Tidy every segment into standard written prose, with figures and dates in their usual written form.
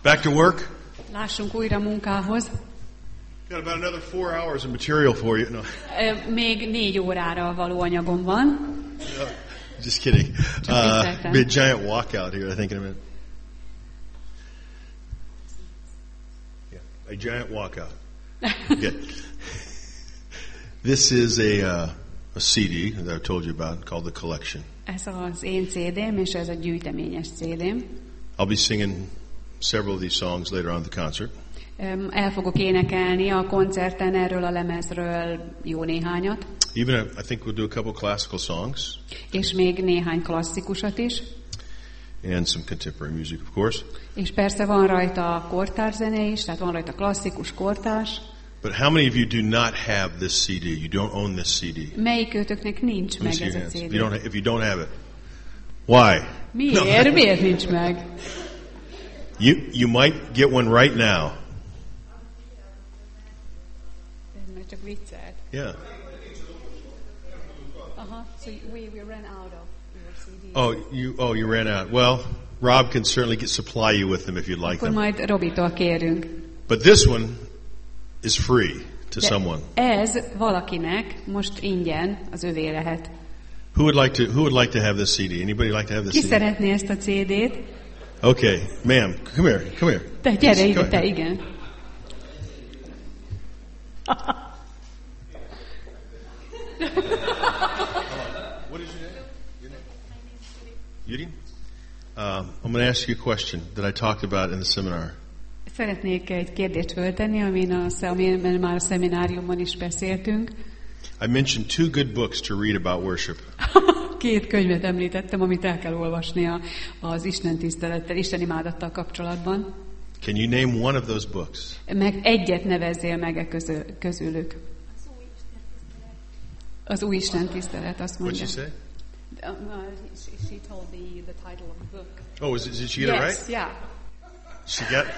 Back to work? Lássunk újra munkához. Got about another 4 hours of material for you. No. Még 4 órára való anyagom van. Just kidding. Be a giant walkout here, I think, in a minute. Yeah, a giant walkout. Okay. This is a CD that I told you about called The Collection. Ez az én CD-m, és ez a gyűjteményes CD-m. I'll be singing several of these songs later on the concert. El fogok énekelni a koncerten erről a lemezről jó néhányat. Even I think we'll do a couple classical songs. És még néhány klasszikusat is. And some contemporary music, of course. És persze van rajta kortárs zene is, tehát van rajta klasszikus, kortárs. But how many of you do not have this CD? You don't own this CD. Melyikőtöknek nincs meg ez a CD? If you don't have it. Why? Miért? No. Miért nincs meg? You might get one right now. Ez csak viccelt. Yeah. So we ran out of your CD. You ran out. Well, Rob can certainly supply you with them if you'd like Akkor them. majd Robitól kérünk. But this one is free to someone. Ez valakinek most ingyen az övé lehet. Who would like to have this CD? Anybody like to have this CD? Ki CD? szeretné ezt a CD-t? Okay, ma'am, come here. Te gyere ide, te igen. What is your name? Yuri? I'm going to ask you a question that I talked about in the seminar. Szeretnék egy kérdést föltenni, amiről már a szemináriumban is beszéltünk. I mentioned 2 good books to read about worship. 2 könyvet említettem, amit el kell olvasni az Isten tisztelettel, Isten imádattal kapcsolatban. Can you name one of those books? Meg egyet nevezzél meg közülük. Az új Isten tisztelet, azt mondja. What'd you say? She told the title of the book. Oh, did she get it right? Yes, yeah. She got.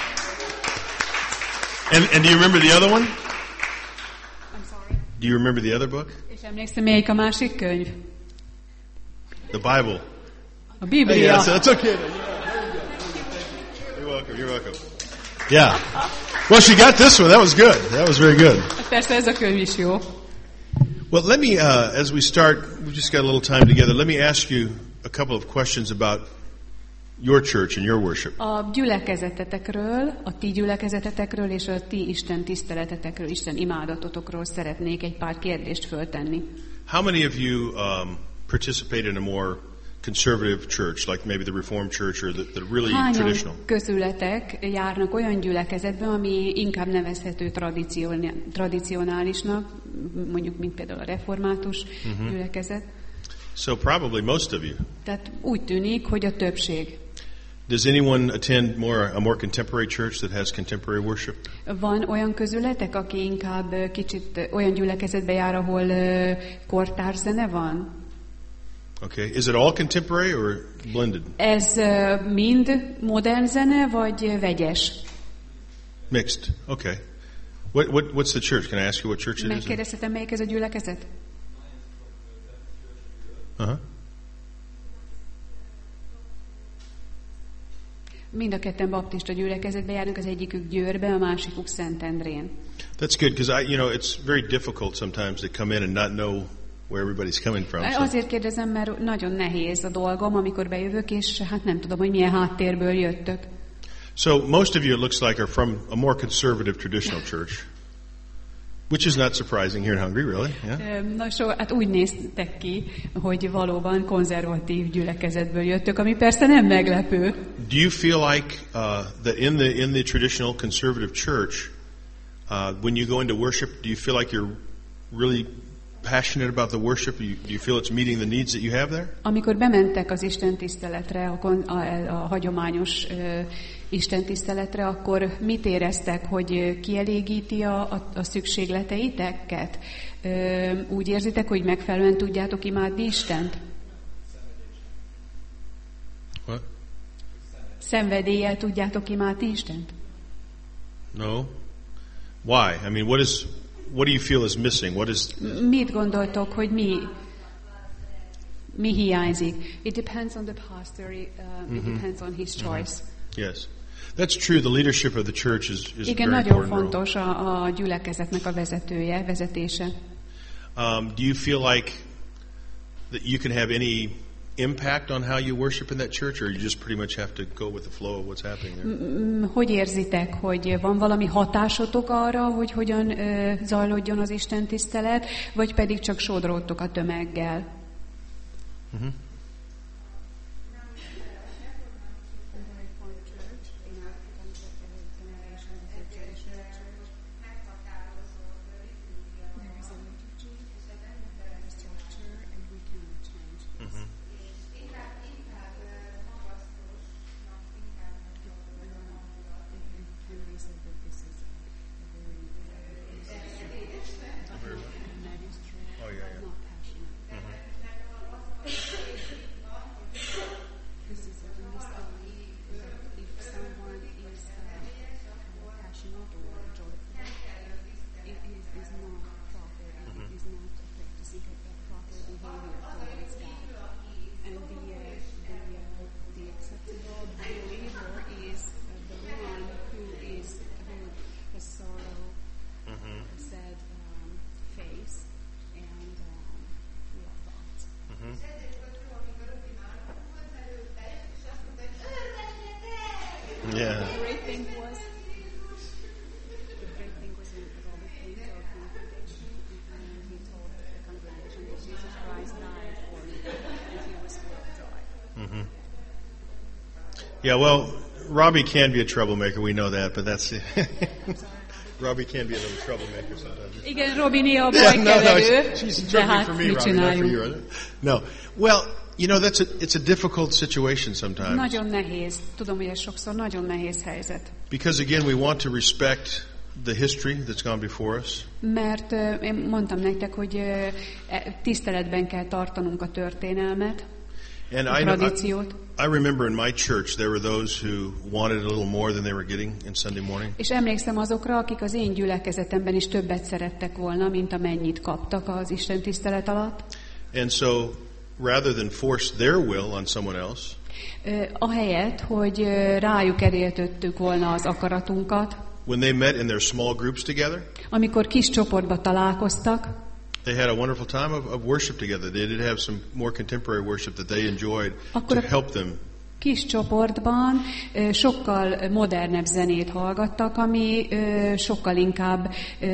And do you remember the other one? I'm sorry. Do you remember the other book? És emlékszem, melyik a másik könyv? The Bible. A Biblia. Hey, yeah, that's okay. You're welcome. Yeah. Well, she got this one. That was good. That was very good. Persze ez a könyv is jó. Well, let me, as we start, we've just got a little time together. Let me ask you a couple of questions about your church and your worship. A gyülekezetetekről, a ti gyülekezetetekről és a ti Isten tiszteletetekről, Isten imádatotokról szeretnék egy pár kérdést föltenni. How many of you participate in a more conservative church, like maybe the Reformed Church or the really traditional? Hányan közületek járnak olyan gyülekezetbe, ami inkább nevezhető tradicionálisnak, mondjuk, mint például a református gyülekezet? So probably most of you. Tehát úgy tűnik, hogy a többség. Does anyone attend a more contemporary church that has contemporary worship? Van olyan közületek, aki inkább kicsit olyan gyülekezetbe jár, ahol kortárs zene van? Okay. Is it all contemporary or blended? Ez mind modern zene, vagy vegyes? Mixed. Okay. What's the church? Can I ask you what church it is? Megkérdezhetem, melyik ez a gyülekezet? Uh-huh. Mind a ketten baptista gyülekezetbe járnak, az egyikük Győrbe, a másikuk Szentendrén. That's good, because it's very difficult sometimes to come in and not know where everybody's coming from. So. Azért kérdezem, mert nagyon nehéz a dolgom, amikor bejövök, és hát nem tudom, hogy milyen háttérből jöttök. So most of you, it looks like, are from a more conservative traditional church, which is not surprising here in Hungary, really. Yeah? Hát úgy néztek ki, hogy valóban konzervatív gyülekezetből jöttök, ami persze nem meglepő. Do you feel like that in the traditional conservative church, when you go into worship, do you feel like you're really passionate about the worship? Do you feel it's meeting the needs that you have there? Amikor bementek az Isten tiszteletre, a hagyományos Isten tiszteletre, akkor mit éreztek, hogy kielégíti a szükségleteiteket? Úgy érzitek, hogy megfelelően tudjátok imádni Istent? What? Szenvedéllyel tudjátok imádni Istent? No. Why? I mean, what do you feel is missing? Mit gondoltok, hogy mi hiányzik? It depends on the pastor. It depends on his choice. Yes. That's true. The leadership of the church is Igen, very nagyon important role. fontos a gyülekezetnek a vezetése. Do you feel like that you can have any impact on how you worship in that church, or you just pretty much have to go with the flow of what's happening there? Hogy érzitek, hogy van valami hatásotok arra, hogy hogyan zajlódjon az Isten tisztelet, vagy pedig csak sodródtok a tömeggel? Mm-hmm. Yeah. The great thing was when Robert came to our congregation and he told the congregation that Jesus Christ died for me and he was full of joy. Mm-hmm. Yeah, well, Robbie can be a troublemaker, we know that, but that's it. Robbie can be a little troublemaker sometimes. Igen, Robi néha bajkeverő, she's de trouble hát for me, mit Robbie, not for csináljunk? you, is it? No. Well, you know, it's a difficult situation sometimes. Nagyon nehéz. Tudom, hogy ez sokszor nagyon nehéz helyzet. Because again, we want to respect the history that's gone before us. Mert én mondtam nektek, hogy tiszteletben kell tartanunk a történelmet, And a tradíciót. I remember in my church there were those who wanted a little more than they were getting in Sunday morning. És emlékszem azokra, akik az én gyülekezetemben is többet szerettek volna, mint amennyit kaptak az Isten tisztelet alatt. And so rather than force their will on someone else, ahelyett, hogy rájuk erőltettük volna az akaratunkat, when they met in their small groups together, amikor kis csoportba találkoztak, they had a wonderful time of worship together. They did have some more contemporary worship that they enjoyed to help them. Kis csoportban sokkal modernebb zenét hallgattak, ami sokkal inkább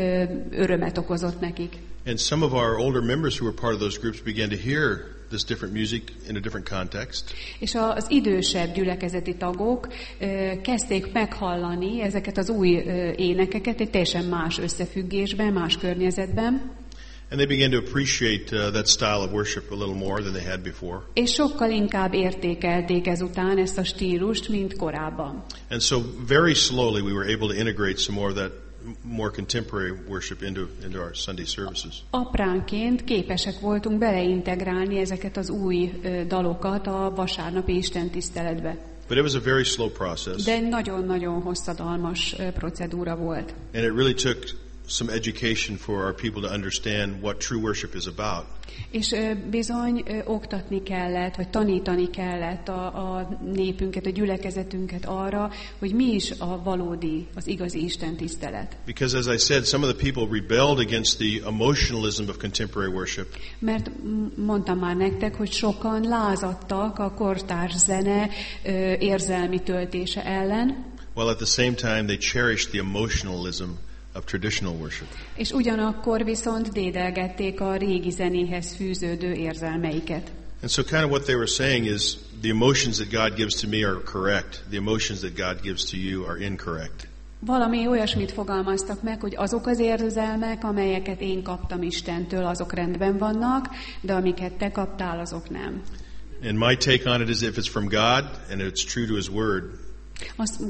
örömet okozott nekik. And some of our older members who were part of those groups began to hear this different music in a different context. És az idősebb gyülekezeti tagok kezdték meghallani ezeket az új énekeket egy teljesen más összefüggésben, más környezetben. And they began to appreciate that style of worship a little more than they had before. És sokkal inkább értékelték ezután ezt a stílust, mint korábban. And so very slowly we were able to integrate some more of that more contemporary worship into our Sunday services. Apránként képesek voltunk beleintegrálni ezeket az új dalokat a vasárnapi istentiszteletbe. But it was a very slow process. De nagyon-nagyon hosszadalmas procedúra volt. And it really took some education for our people to understand what true worship is about. És bizony oktatni kellett, vagy tanítani kellett a népünket, a gyülekezetünket arra, hogy mi is a valódi, az igazi Isten tisztelet. Because as I said, some of the people rebelled against the emotionalism of contemporary worship. Mert mondtam már nektek, hogy sokan lázadtak a kortárs zene érzelmi töltése ellen. While at the same time they cherished the emotionalism of traditional worship. És ugyanakkor viszont dédelgették a régi zenéhez fűződő érzelmeiket. And so kind of what they were saying is the emotions that God gives to me are correct. The emotions that God gives to you are incorrect. Valami olyasmit fogalmaztak meg, hogy azok az érzelmek, amelyeket én kaptam Istentől, azok rendben vannak, de amiket te kaptál, azok nem. And my take on it is if it's from God and it's true to His Word, azt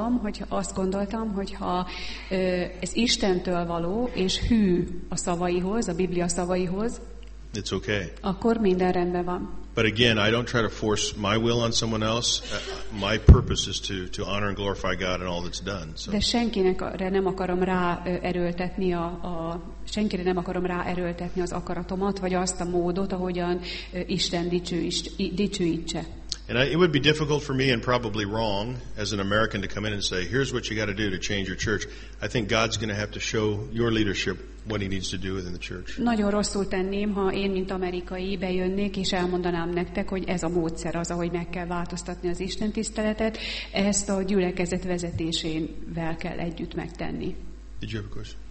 gondoltam, hogy ha ez Istentől való, és hű a szavaihoz, a Biblia szavaihoz, it's okay. akkor minden rendben van. But again, I don't try to force my will on someone else. My purpose is to honor and glorify God in all that's done. So. De senkire nem akarom ráerőltetni az akaratomat, vagy azt a módot, ahogyan Isten dicsőítse. And it would be difficult for me and probably wrong as an American to come in and say, here's what you got to do to change your church. I think God's going to have to show your leadership what he needs to do within the church. Nagyon rosszul tenném, ha én, mint amerikai, bejönnék, és elmondanám nektek, hogy ez a módszer az, ahogy meg kell változtatni az istentiszteletet. Ezt a gyülekezet vezetésével kell együtt megtenni. Did you have a question?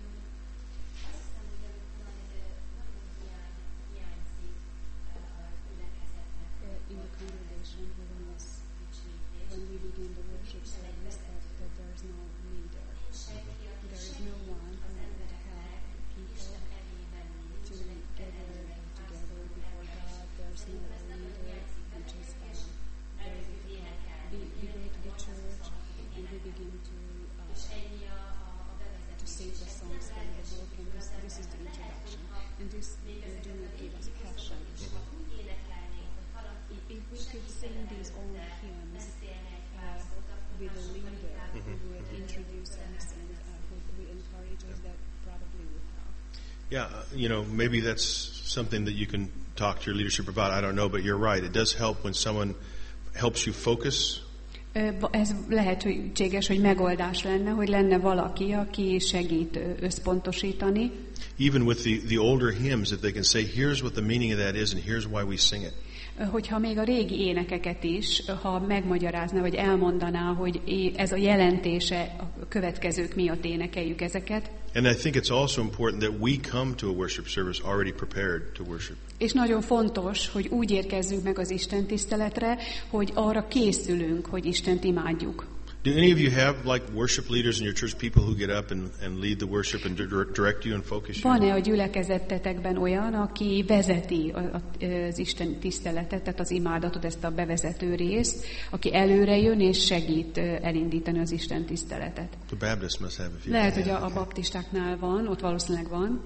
Yeah, you know, maybe that's something that you can talk to your leadership about. I don't know, but you're right. It does help when someone helps you focus. Ez lehetséges, hogy megoldás lenne, hogy lenne valaki, aki segít összpontosítani. Even with the older hymns, if they can say, here's what the meaning of that is, and here's why we sing it. Hogyha még a régi énekeket is, ha megmagyarázna, vagy elmondaná, hogy ez a jelentése a következők miatt énekeljük ezeket. And I think it's also important that we come to a worship service already prepared to worship. És nagyon fontos, hogy úgy érkezzünk meg az Isten tiszteletre, hogy arra készülünk, hogy Istent imádjuk. Do any of you have like worship leaders in your church, people who get up and lead the worship and direct you and focus you? Van-e a gyülekezettetekben olyan, aki vezeti az Isten tiszteletet, tehát az imádatot, ezt a bevezető részt, aki előre jön és segít elindítani az Isten tiszteletet? The Baptists must have a few. Lehet, hogy a baptistáknál van, ott valószínűleg van.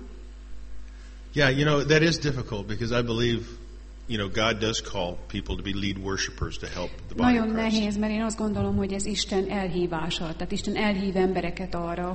Yeah, you know, that is difficult because I believe, you know, God does call people to be lead worshipers to help the body Nagyon of Christ. nehéz, mert én azt gondolom, hogy ez Isten elhívása. Tehát Isten elhív embereket arra,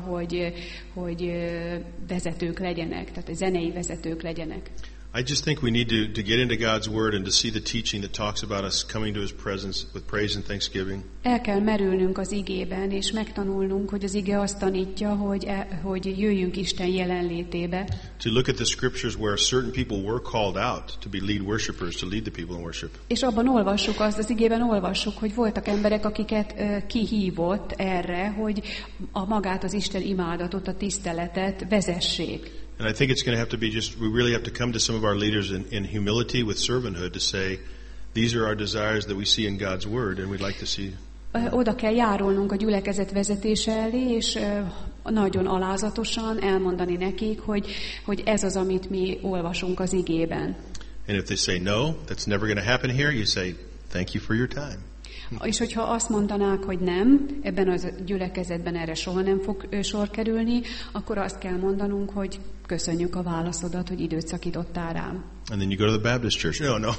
hogy vezetők legyenek, tehát zenei vezetők legyenek. I just think we need to get into God's Word and to see the teaching that talks about us coming to His presence with praise and thanksgiving. El kell merülnünk az igében, és megtanulnunk, hogy az ige azt tanítja, hogy jöjjünk Isten jelenlétébe. To look at the scriptures where certain people were called out to be lead worshipers, to lead the people in worship. És abban olvassuk azt, az igében olvassuk, hogy voltak emberek, akiket kihívott erre, hogy magát az Isten imádatot, a tiszteletet vezessék. And I think it's going to have to be we really have to come to some of our leaders in humility with servanthood to say, these are our desires that we see in God's Word and we'd like to see. Oda kell járulnunk a gyülekezet vezetése elé, és nagyon alázatosan elmondani nekik, hogy ez az, amit mi olvasunk az igében. And if they say no, that's never going to happen here, you say, thank you for your time. És hogyha azt mondanák, hogy nem, ebben a gyülekezetben erre soha nem fog sor kerülni, akkor azt kell mondanunk, hogy köszönjük a válaszodat, hogy időt szakítottál rám. And then you go to the Baptist church. No.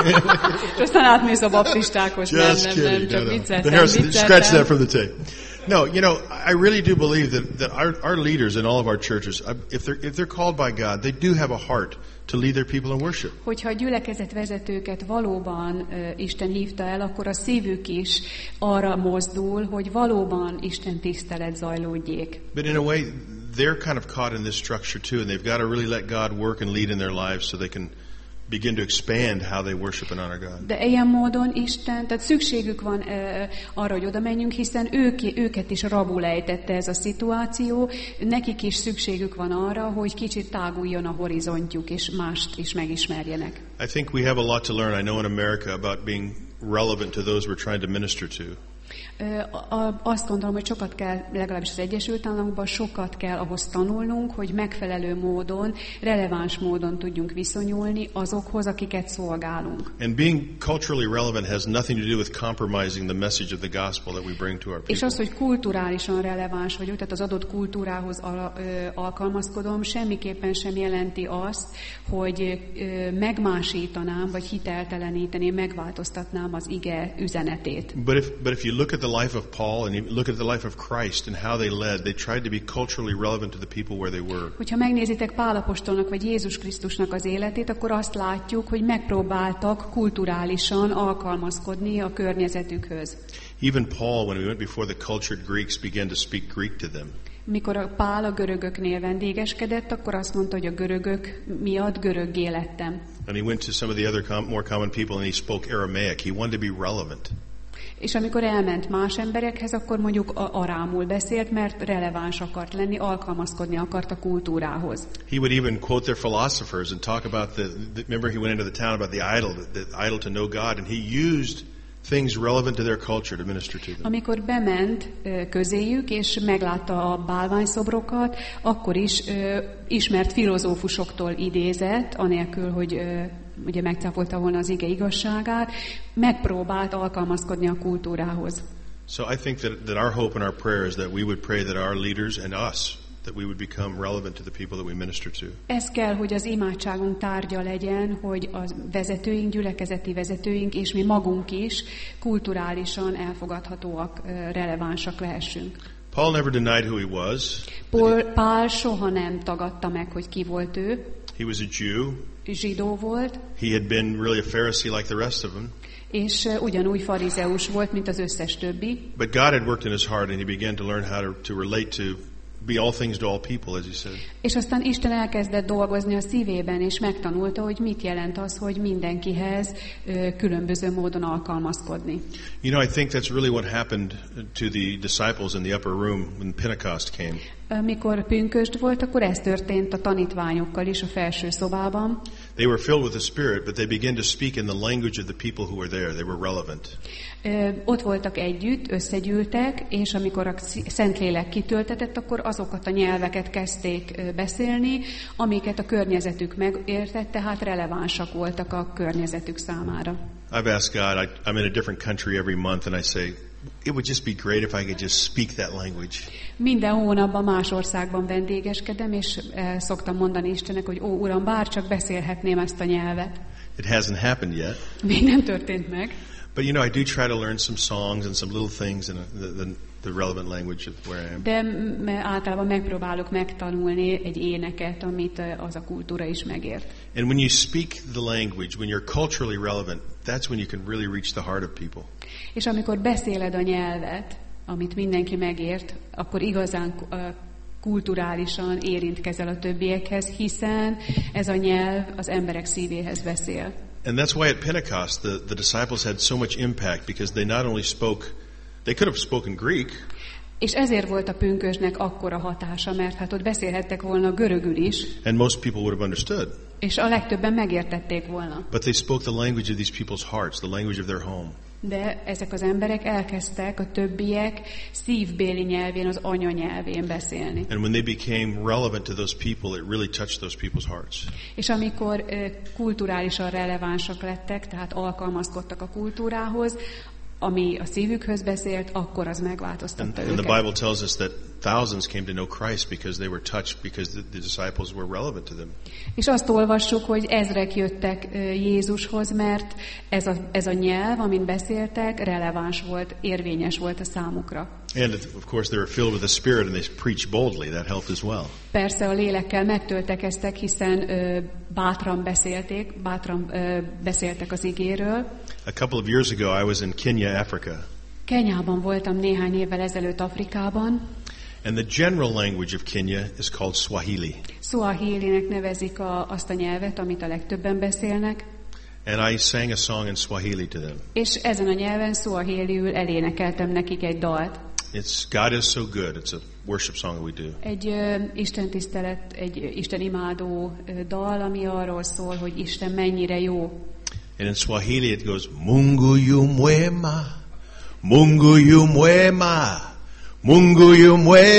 És aztán átmész a baptistákhoz. Nem, csak vicceltem. Scratch that from the tape. No, you know, I really do believe that our leaders in all of our churches, if they're called by God, they do have a heart to lead their people in worship. Hogyha a gyülekezet vezetőket valóban Isten hívta el, akkor a szívük is arra mozdul, hogy valóban Isten tisztelet zajlódjék. But in a way, they're kind of caught in this structure too, and they've got to really let God work and lead in their lives so they can begin to expand how they worship and honor God. De ilyen módon Isten, tehát szükségük van arra, hogy oda menjünk, hiszen őket is rabul ejtette ez a szituáció, nekik is szükségük van arra, hogy kicsit táguljon a horizontjuk, és mást is megismerjenek. I think we have a lot to learn, I know in America, about being relevant to those we're trying to minister to. Azt gondolom, hogy sokat kell, legalábbis az Egyesült Államokban sokat kell ahhoz tanulnunk, hogy megfelelő módon, releváns módon tudjunk viszonyulni azokhoz, akiket szolgálunk. And being culturally relevant has nothing to do with compromising the message of the gospel that we bring to our people. És az, hogy kulturálisan releváns vagyok, tehát az adott kultúrához alkalmazkodom, semmiképpen sem jelenti azt, hogy megmásítanám, vagy hitelteleníteném, megváltoztatnám az ige üzenetét. But if you you look at the life of Paul and you look at the life of Christ and how they led, they tried to be culturally relevant to the people where they were. Hogyha megnézitek Pál apostolnak vagy Jézus Krisztusnak az életét, akkor azt látjuk, hogy megpróbáltak kulturálisan alkalmazkodni a környezetükhöz. Even Paul, when we went before the cultured Greeks, began to speak Greek to them. Mikor a Pál a görögöknél vendégeskedett, akkor azt mondta, hogy a görögök miatt göröggé lettem. And he went to some of the other more common people and he spoke Aramaic. He wanted to be relevant. És amikor elment más emberekhez, akkor mondjuk arámul beszélt, mert releváns akart lenni, alkalmazkodni akart a kultúrához. He would even quote their philosophers and talk about remember he went into the town about the idol to know God, and he used things relevant to their culture to minister to them. Amikor bement közéjük, és meglátta a bálványszobrokat, akkor is ismert filozófusoktól idézett, anélkül, hogy ugye megcáfolta volna az ige igazságát, megpróbált alkalmazkodni a kultúrához. So I think that our hope and our prayer is that we would pray that our leaders and us, that we would become relevant to the people that we minister to. Ez kell, hogy az imádságunk tárgya legyen, hogy a vezetőink, gyülekezeti vezetőink, és mi magunk is kulturálisan elfogadhatóak, relevánsak lehessünk. Paul never denied who he was. Pál soha nem tagadta meg, hogy ki volt ő. He was a Jew. Zsidó volt. He had been really a Pharisee like the rest of them. És ugyanúgy farizeus volt, mint az összes többi. But God had worked in his heart and he began to learn how to relate to be all things to all people, as he said. És aztán Isten elkezdett dolgozni a szívében, és megtanulta, hogy mit jelent az, hogy mindenkihez különböző módon alkalmazkodni. You know, I think that's really what happened to the disciples in the upper room when Pentecost came. Mikor pünkösd volt, akkor ez történt a tanítványokkal is a felső szobában. They were filled with the Spirit, but they began to speak in the language of the people who were there. They were relevant. Ott voltak együtt, összegyűltek, és amikor a Szentlélek kitöltetett, akkor azokat a nyelveket kezdték beszélni, amiket a környezetük megértett, tehát relevánsak voltak a környezetük számára. I've asked God, I'm in a different country every month, and I say, it would just be great if I could just speak that language. Minden hónapban más országban vendégeskedem, és szoktam mondani Istennek, hogy ó, Uram, bárcsak beszélhetném ezt a nyelvet. It hasn't happened yet. Még nem történt meg. But you know, I do try to learn some songs and some little things in the relevant language of where I am. De általában megpróbálok megtanulni egy éneket, amit az a kultúra is megért. And when you speak the language, when you're culturally relevant, that's when you can really reach the heart of people. És amikor beszéled a nyelvet, amit mindenki megért, akkor igazán kulturálisan érintkezel a többiekhez, hiszen ez a nyelv az emberek szívéhez beszél. And that's why at Pentecost the disciples had so much impact, because they not only spoke, they could have spoken Greek. És ezért volt a pünkösdnek akkora hatása, mert hát ott beszélhettek volna görögül is. And most people would have understood. És a legtöbben megértették volna. But they spoke the language of these people's hearts, the language of their home. De ezek az emberek elkezdtek a többiek szívbéli nyelvén, az anyanyelvén beszélni. And when they became relevant to those people, it really touched those people's hearts. És amikor kulturálisan relevánsak lettek, tehát alkalmazkodtak a kultúrához, ami a szívükhöz beszélt, akkor az megváltoztatta őket. And the Bible tells us that thousands came to know Christ because they were touched, because the disciples were relevant to them. És azt olvassuk, hogy ezrek jöttek Jézushoz, mert ez a nyelv, amin beszéltek, releváns volt, érvényes volt a számukra. And of course they were filled with the Spirit and they preached boldly. That helped as well. Persze a lélekkel megtöltekeztek, hiszen bátran beszéltek az igéről. A couple of years ago I was in Kenya, Africa. Kenyában voltam néhány évvel ezelőtt Afrikában. And the general language of Kenya is called Swahili. Swahilinek nevezik azt a nyelvet, amit a legtöbben beszélnek. And I sang a song in Swahili to them. És ezen a nyelven Swahiliül elénekeltem nekik egy dalt. God is so good. It's a worship song that we do. Egy istentisztelet, egy Isten imádó dal, ami arról szól, hogy Isten mennyire jó. And in Swahili it goes, Mungu yu mwema, Mungu yu mwema, Mungu yu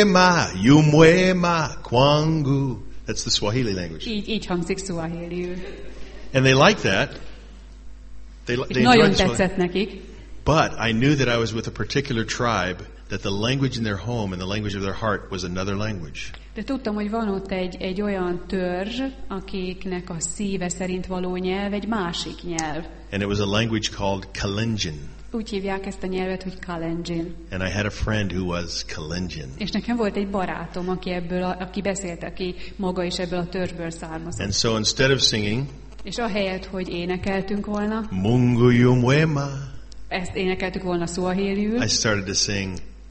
mwema kwangu. That's the Swahili language. Így hangzik Swahiliül. And they like that. They nagyon tetszett nekik. But I knew that I was with a particular tribe, that the language in their home and the language of their heart was another language. De tudtam, hogy van ott egy olyan törzs, akiknek a szíve szerint való nyelv egy másik nyelv. And it was a language called Kalenjin. Úgy hívják ezt a nyelvet, hogy Kalenjin. And I had a friend who was Kalenjin. És nekem volt egy barátom, aki beszélt, aki maga is ebből a törzsből származott. And so instead of singing, És ahelyett, hogy énekeltünk volna, Mungu Yumwema, ezt énekeltük volna szuahéliül, I started to sing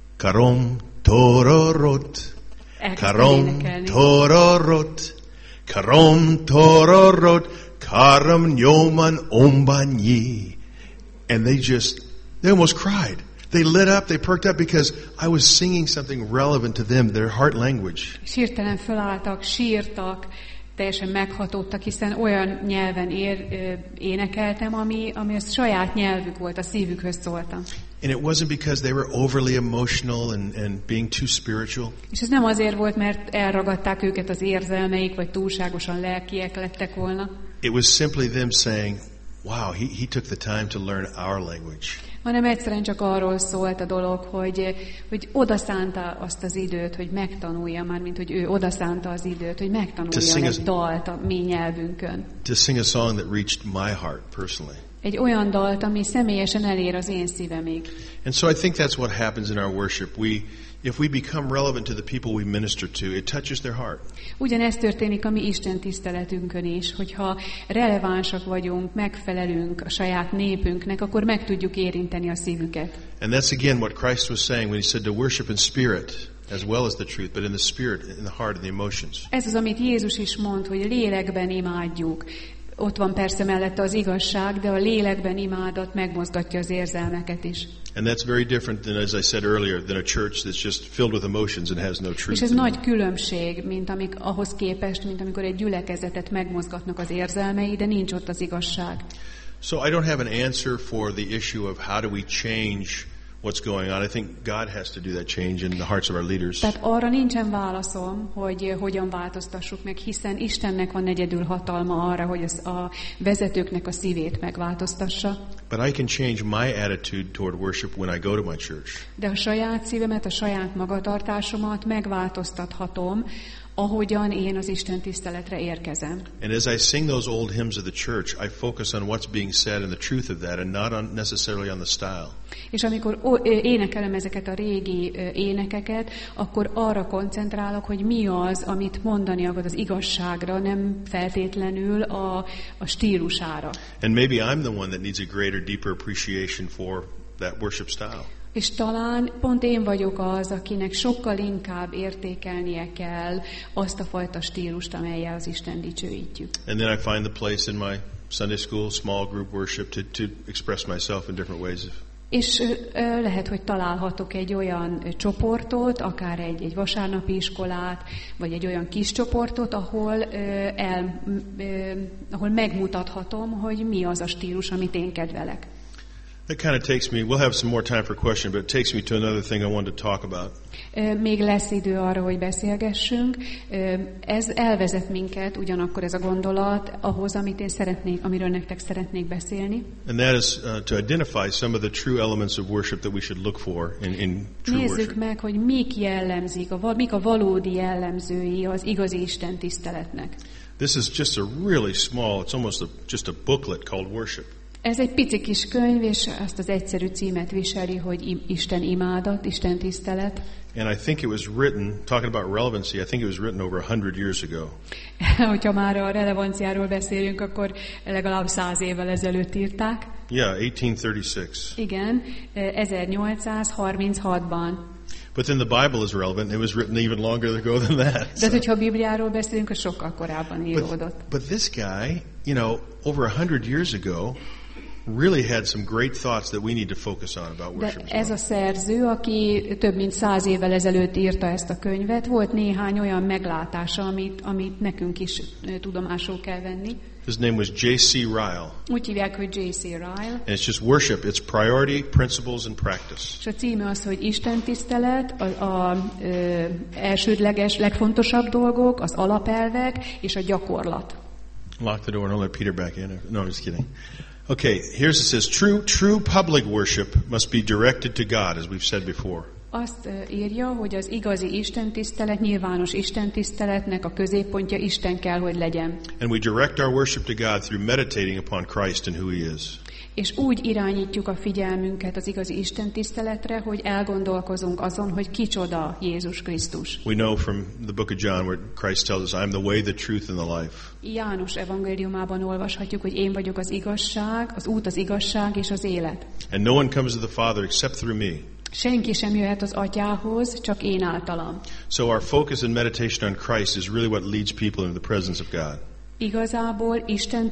Karom Tororot, elkezdtem Karom énekelni. Tororot, Karom Tororot, Karam Nyoman Ombanyi. And they almost cried. They lit up, they perked up because I was singing something relevant to them, their heart language. És hirtelen fölálltak, sírtak, teljesen meghatódtak, hiszen olyan nyelven énekeltem, ami a saját nyelvük volt, a szívükhöz szóltam. And it wasn't because they were overly emotional and being too spiritual. És ez nem azért volt, mert elragadták őket az érzelmeik, vagy túlságosan lelkiek lettek volna, It was simply them saying, wow, he took the time to learn our language. hanem egyszerűen csak arról szólt a dolog, hogy odaszánta azt az időt, hogy megtanulja, mármint hogy ő odaszánta az időt, hogy megtanulja egy dalt a mi nyelvünkön. To sing a song that reached my heart personally. Egy olyan dalt, ami személyesen elér az én szívemig. And so I think that's what happens in our worship. If we become relevant to the people we minister to, it touches their heart. Ugyanezt történik a mi Isten tiszteletünkön is, hogyha relevánsak vagyunk, megfelelünk a saját népünknek, akkor meg tudjuk érinteni a szívüket. And that's again what Christ was saying when he said to worship in spirit as well as the truth, but in the spirit, in the heart, and the emotions. Ez az, amit Jézus is mond, hogy lélekben imádjuk. Ott van persze mellette az igazság, de a lélekben imádat megmozgatja az érzelmeket is. And that's very different than, as I said earlier, than a church that's just filled with emotions and has no truth. És ez nagy különbség, ahhoz képest, mint amikor egy gyülekezetet megmozgatnak az érzelmei, de nincs ott az igazság. So I don't have an answer for the issue of how do we change what's going on. I think God has to do that change in the hearts of our leaders. Tehát arra nincsen válaszom, hogy hogyan változtassuk meg, hiszen Istennek van egyedül hatalma arra, hogy a vezetőknek a szívét megváltoztassa. But I can change my attitude toward worship when I go to my church. De a saját szívemet, a saját magatartásomat megváltoztathatom, ahogyan én az Isten tiszteletre érkezem. And as I sing those old hymns of the church, I focus on what's being said and the truth of that and not necessarily on the style. És amikor énekelem ezeket a régi énekeket, akkor arra koncentrálok, hogy mi az, amit mondani akar az igazságra, nem feltétlenül a stílusára. And maybe I'm the one that needs a greater, deeper appreciation for that worship style. És talán pont én vagyok az, akinek sokkal inkább értékelnie kell azt a fajta stílust, amellyel az Isten dicsőítjük. And then I find the place in my Sunday school small group worship to express myself in different ways. És lehet, hogy találhatok egy olyan csoportot, akár egy vasárnapi iskolát, vagy egy olyan kis csoportot, ahol megmutathatom, hogy mi az a stílus, amit én kedvelek. That kind of takes me, we'll have some more time for question, but it takes me to another thing I wanted to talk about. Még lesz idő arra, hogy beszélgessünk. Ez elvezet minket, ugyanakkor ez a gondolat, ahhoz, amiről nektek szeretnék beszélni. And that is to identify some of the true elements of worship that we should look for in true Nézzük worship. meg, hogy mik jellemzik, mik a valódi jellemzői az igazi Isten tiszteletnek. This is just a really small, it's almost just a booklet called Worship. Ez egy pici kis könyv, és azt az egyszerű címet viseli, hogy Isten imádat, Isten tisztelet. And I think it was written, talking about relevancy, I think it was written over 100 years ago. Hogyha már a relevanciáról beszélünk, akkor legalább 100 évvel ezelőtt írták. Yeah, 1836. Igen, 1836-ban. But then the Bible is relevant. It was written even longer ago than that. De hogyha a Bibliáról beszélünk, az sokkal korábban íródott. But this guy, over 100 years ago, really had some great thoughts that we need to focus on about worship. De ez a szerző, aki több mint 100 évvel ezelőtt írta ezt a könyvet, volt néhány olyan meglátása, amit nekünk is tudomásul kell venni. His name was J.C. Ryle. Úgy hívják, hogy J.C. Ryle. And it's just worship. It's priority, principles, and practice. És a címe az, hogy Isten tisztelet, az elsődleges, legfontosabb dolgok, az alapelvek és a gyakorlat. Lock the door and don't let Peter back in. No, I'm just kidding. Okay, here's it says, true public worship must be directed to God, as we've said before. Azt írja, hogy az igazi istentisztelet, nyilvános istentiszteletnek a középpontja Isten kell, hogy legyen. And we direct our worship to God through meditating upon Christ and who He is. És úgy irányítjuk a figyelmünket az igazi istentiszteletre, hogy elgondolkozunk azon, hogy kicsoda Jézus Krisztus. We know from the book of John where Christ tells us, I am the way, the truth, and the life. János evangéliumában olvashatjuk, hogy én vagyok az igazság, az út, az igazság és az élet. And no one comes to the Father except through me. Senki sem jöhet az Atyához, csak én általam. So our focus and meditation on Christ is really what leads people into the presence of God. Igazából Isten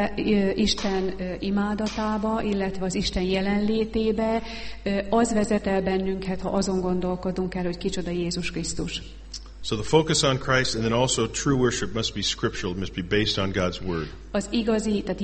imádatába, illetve az Isten jelenlétébe az vezet el bennünket, ha azon gondolkodunk el, hogy kicsoda Jézus Krisztus. So the focus on Christ and then also true worship must be scriptural, must be based on God's word. Az igazi, tehát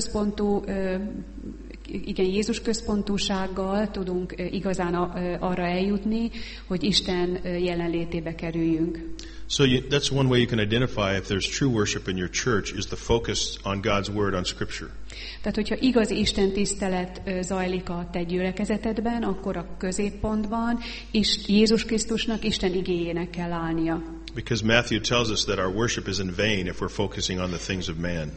Jézus központúsággal tudunk igazán arra eljutni, hogy Isten jelenlétébe kerüljünk. So that's one way you can identify if there's true worship in your church is the focus on God's word, on scripture. Tehát, hogyha igazi istentisztelet zajlik a te gyülekezetedben, akkor a középpontban Jézus Krisztusnak, Isten igéjének kell állnia. Because Matthew tells us that our worship is in vain if we're focusing on the things of man.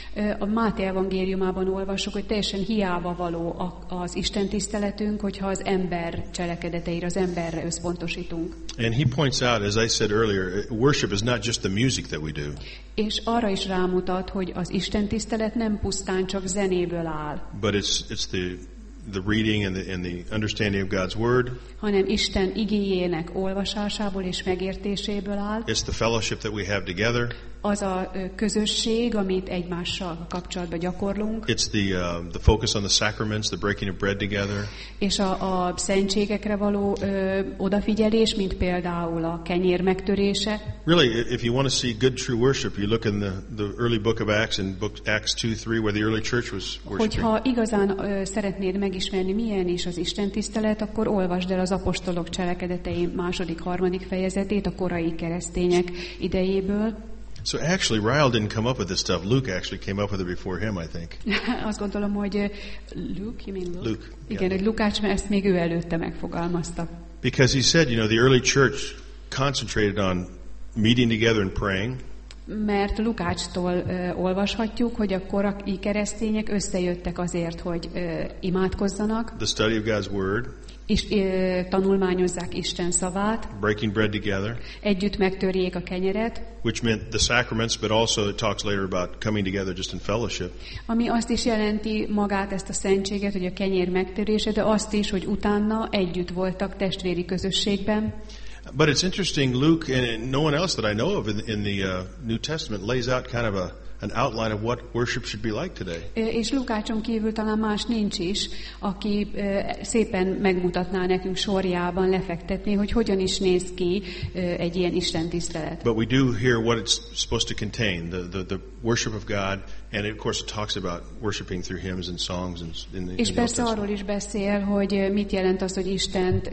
A Máté evangéliumában olvassuk, hogy teljesen hiába való az istentiszteletünk, hogyha az ember cselekedeteire, az emberre összpontosítunk. And he points out, as I said earlier, worship is not just the music that we do. És arra is rámutat, hogy az istentisztelet nem pusztán csak zenéből áll. But it's the reading and the understanding of God's word. Hanem Isten igéjének olvasásából és megértéséből áll. It's the fellowship that we have together. Az a közösség, amit egymással kapcsolatban gyakorlunk. It's the focus on the sacraments, the breaking of bread together. És a szentségekre való odafigyelés, mint például a kenyér megtörése. Really, if you want to see good true worship, you look in the early book of Acts, in Acts 2-3, where the early church was worshiping. Hogyha igazán szeretnéd megismerni, milyen is az istentisztelet, akkor olvasd el az apostolok cselekedetei 2.-3. fejezetét a korai keresztények idejéből. So actually, Ryle didn't come up with this stuff. Luke actually came up with it before him, I think. Azt gondolom, hogy Luke, you mean Luke? Luke. Igen, hogy Lukács, mert ezt még ő előtte megfogalmazta. Because he said, the early church concentrated on meeting together and praying. Mert Lukácstól olvashatjuk, hogy a korai keresztények összejöttek azért, hogy imádkozzanak. The study of God's word. És tanulmányozzák Isten szavát. Breaking bread together. Együtt megtörjék a kenyeret. Which meant the sacraments, but also it talks later about coming together just in fellowship. Ami azt is jelenti magát, ezt a szentséget, hogy a kenyér megtörése, de azt is, hogy utána együtt voltak testvéri közösségben. But it's interesting, Luke and no one else that I know of in the New Testament lays out kind of an outline of what worship should be like today. És Lukácson kívül talán más nincs is, aki szépen megmutatná nekünk sorjában, lefektetni, hogy hogyan is néz ki egy ilyen istentisztelet. But we do hear what it's supposed to contain, the worship of God, and of course it talks about worshiping through hymns and songs in the És persze arról is beszél, hogy mit jelent az, hogy Istent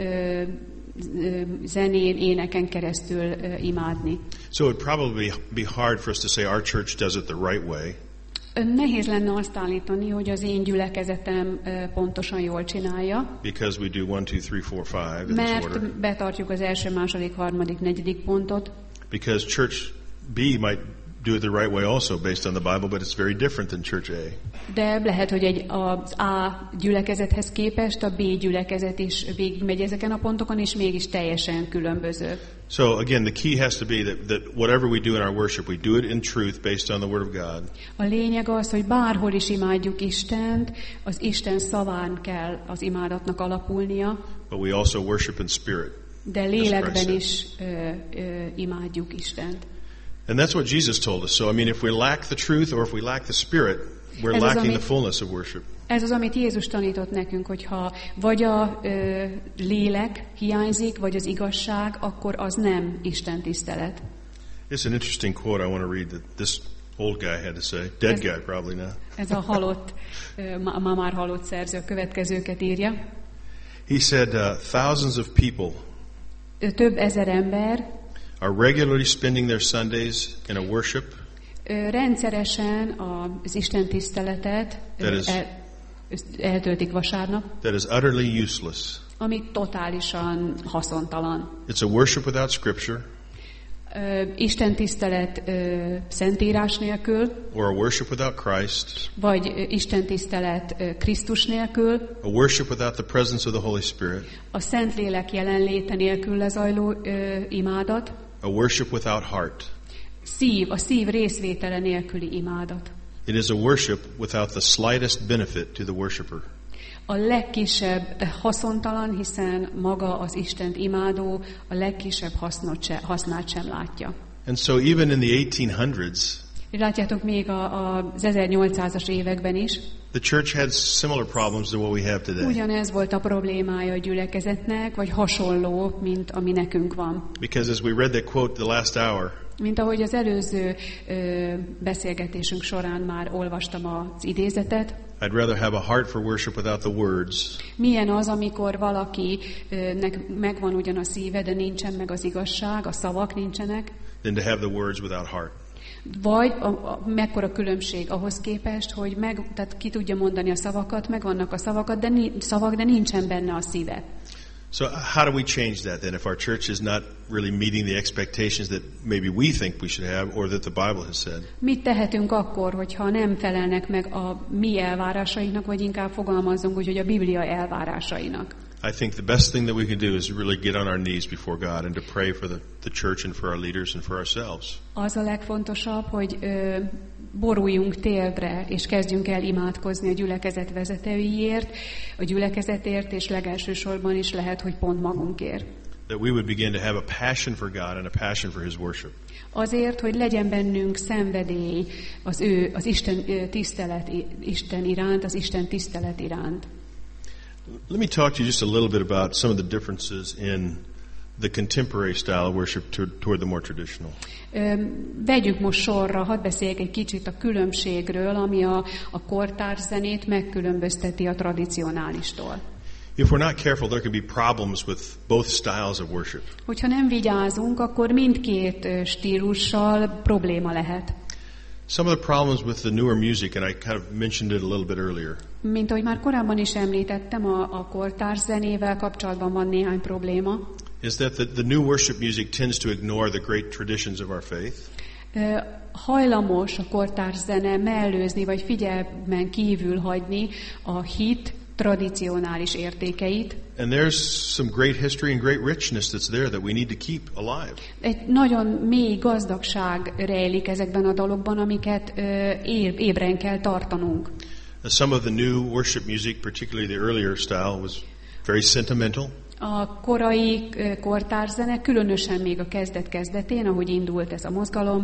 zenén, éneken keresztül imádni. So it would probably be hard for us to say our church does it the right way. Nehéz lenne azt állítani, hogy az én gyülekezetem pontosan jól csinálja. Because we do 1, 2, 3, 4, 5 in this order. Mert betartjuk az első, második, harmadik, negyedik pontot. Because church B might do it the right way also based on the Bible, but it's very different than church A. De lehet, hogy az A gyülekezethez képest a B gyülekezet is végigmegy ezeken a pontokon, és mégis teljesen különböző. So again, the key has to be that whatever we do in our worship, we do it in truth based on the Word of God. A lényeg az, hogy bárhol is imádjuk Istent, az Isten szaván kell az imádatnak alapulnia. But we also worship in spirit. De lélekben is imádjuk Istent. And that's what Jesus told us. So, I mean, if we lack the truth or if we lack the Spirit, we're lacking the fullness of worship. Ez az, amit Jézus tanított nekünk, hogyha vagy a lélek hiányzik, vagy az igazság, akkor az nem Isten tisztelet. It's an interesting quote I want to read that this old guy had to say. Dead guy probably now. Ez a halott, már halott szerző következőket írja. He said, thousands of people több ezer ember are regularly spending their Sundays in a worship rendszeresen az Isten tiszteletet eltöltik vasárnap, that is utterly useless. ami totálisan haszontalan. It's a worship without Scripture, Isten tisztelet szentírás nélkül, or a worship without Christ, vagy Isten tisztelet Krisztus nélkül, a worship without the presence of the Holy Spirit, a Szentlélek jelenléte nélkül lezajló imádat, a worship without heart. a szív részvétele nélküli imádat. It is a worship without the slightest benefit to the worshiper. A legkisebb, de haszontalan, hiszen maga az Istent imádó a legkisebb hasznát sem látja. And so even in the 1800s, Látjátok, még az 1800-as években is the church had similar problems to what we have today. ugyanez volt a problémája a gyülekezetnek, vagy hasonló, mint ami nekünk van. Because as we read that quote the last hour, Mint ahogy az előző beszélgetésünk során már olvastam az idézetet, I'd rather have a heart for worship without the words milyen az, amikor valakinek megvan ugyan a szíve, de nincsen meg az igazság, a szavak nincsenek, than to have the words without heart. vagy mekkora különbség ahhoz képest, hogy tehát ki tudja mondani a szavakat, megvannak a szavak, de nincsen benne a szíve. So how do we change that then if our church is not really meeting the expectations that maybe we think we should have or that the Bible has said? Mit tehetünk akkor, hogyha nem felelnek meg a mi elvárásainknak, vagy inkább fogalmazzunk úgy, hogy a Biblia elvárásainak? I think the best thing that we can do is really get on our knees before God and to pray for the church and for our leaders and for ourselves. Az a legfontosabb, hogy boruljunk térdre, és kezdjünk el imádkozni a gyülekezet vezetőiért, a gyülekezetért, és legelsősorban is lehet, hogy pont magunkért. That we would begin to have a passion for God and a passion for His worship. Azért, hogy legyen bennünk szenvedély az Isten tisztelet Isten iránt, az Isten tisztelet iránt. Let me talk to you just a little bit about some of the differences in the contemporary style of worship toward the more traditional. Vegyük most sorra, hadd beszéljek egy kicsit a különbségről, ami a kortárs zenét megkülönbözteti a tradicionálistól. If we're not careful, there can be problems with both styles of worship. Hogyha nem vigyázunk, akkor mindkét stílussal probléma lehet. Some of the problems with the newer music, and I kind of mentioned it a little bit earlier, Mint ahogy már korábban is említettem, a kortárs zenével kapcsolatban van néhány probléma. is that the new worship music tends to ignore the great traditions of our faith. Hajlamos a kortárs zene mellőzni, vagy figyelmen kívül hagyni a hit tradicionális értékeit. And there's some great history and great richness that's there that we need to keep alive. Egy nagyon mély gazdagság rejlik ezekben a dologban, amiket ébren kell tartanunk. Some of the new worship music, particularly the earlier style, was very sentimental. A korai kortárzene, különösen még a kezdet-kezdetén, ahogy indult ez a mozgalom,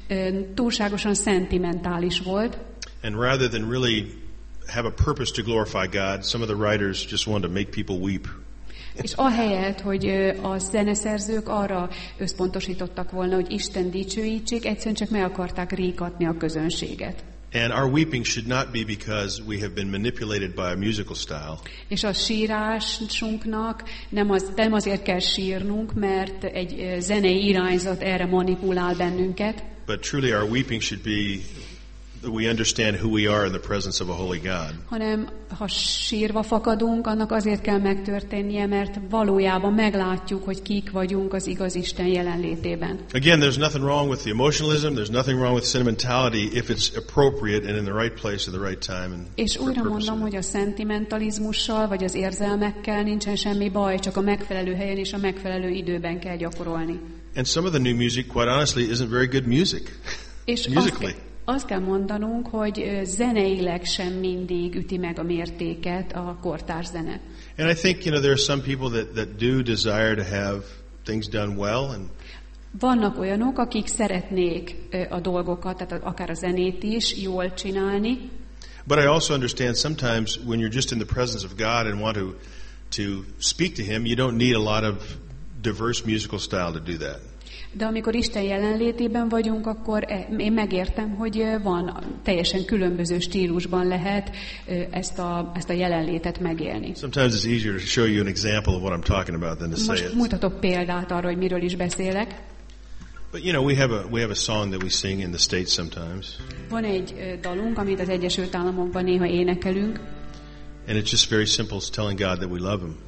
túlságosan szentimentális volt. And rather than really have a purpose to glorify God, some of the writers just wanted to make people weep. És ahelyett, hogy a zeneszerzők arra összpontosítottak volna, hogy Isten dicsőítsék, egyszerűen csak meg akarták rikatni a közönséget. And our weeping should not be because we have been manipulated by a musical style. És a sírásunknak nem azért kell sírnunk, mert egy zenei irányzat erre manipulál bennünket, But truly our weeping should be that we understand who we are in the presence of a holy God. hanem ha sírva fakadunk, annak azért kell megtörténnie, mert valójában meglátjuk, hogy kik vagyunk az igaz Isten jelenlétében. Again, there's nothing wrong with the emotionalism, there's nothing wrong with sentimentality if it's appropriate and in the right place at the right time and És for újra purpose. mondom, hogy a szentimentalizmussal vagy az érzelmekkel nincsen semmi baj, csak a megfelelő helyen és a megfelelő időben kell gyakorolni. And some of the new music, quite honestly, isn't very good music. És Musically. azt kell mondanunk, hogy zeneileg sem mindig üti meg a mértéket a kortárs zene. And I think, there are some people that do desire to have things done well, and Vannak olyanok, akik szeretnék a dolgokat, tehát akár a zenét is jól csinálni, but I also understand sometimes when you're just in the presence of God and want to speak to Him, you don't need a lot of diverse musical style to do that. de amikor Isten jelenlétében vagyunk, akkor én megértem, hogy van teljesen különböző stílusban lehet ezt a jelenlétet megélni. Sometimes it's easier to show you an example of what I'm talking about than to say Most it. mutatok példát arra, hogy miről is beszélek. But we have a song that we sing in the States sometimes, Van egy dalunk, amit az Egyesült Államokban néha énekelünk, and it's just very simple. It's telling God that we love Him.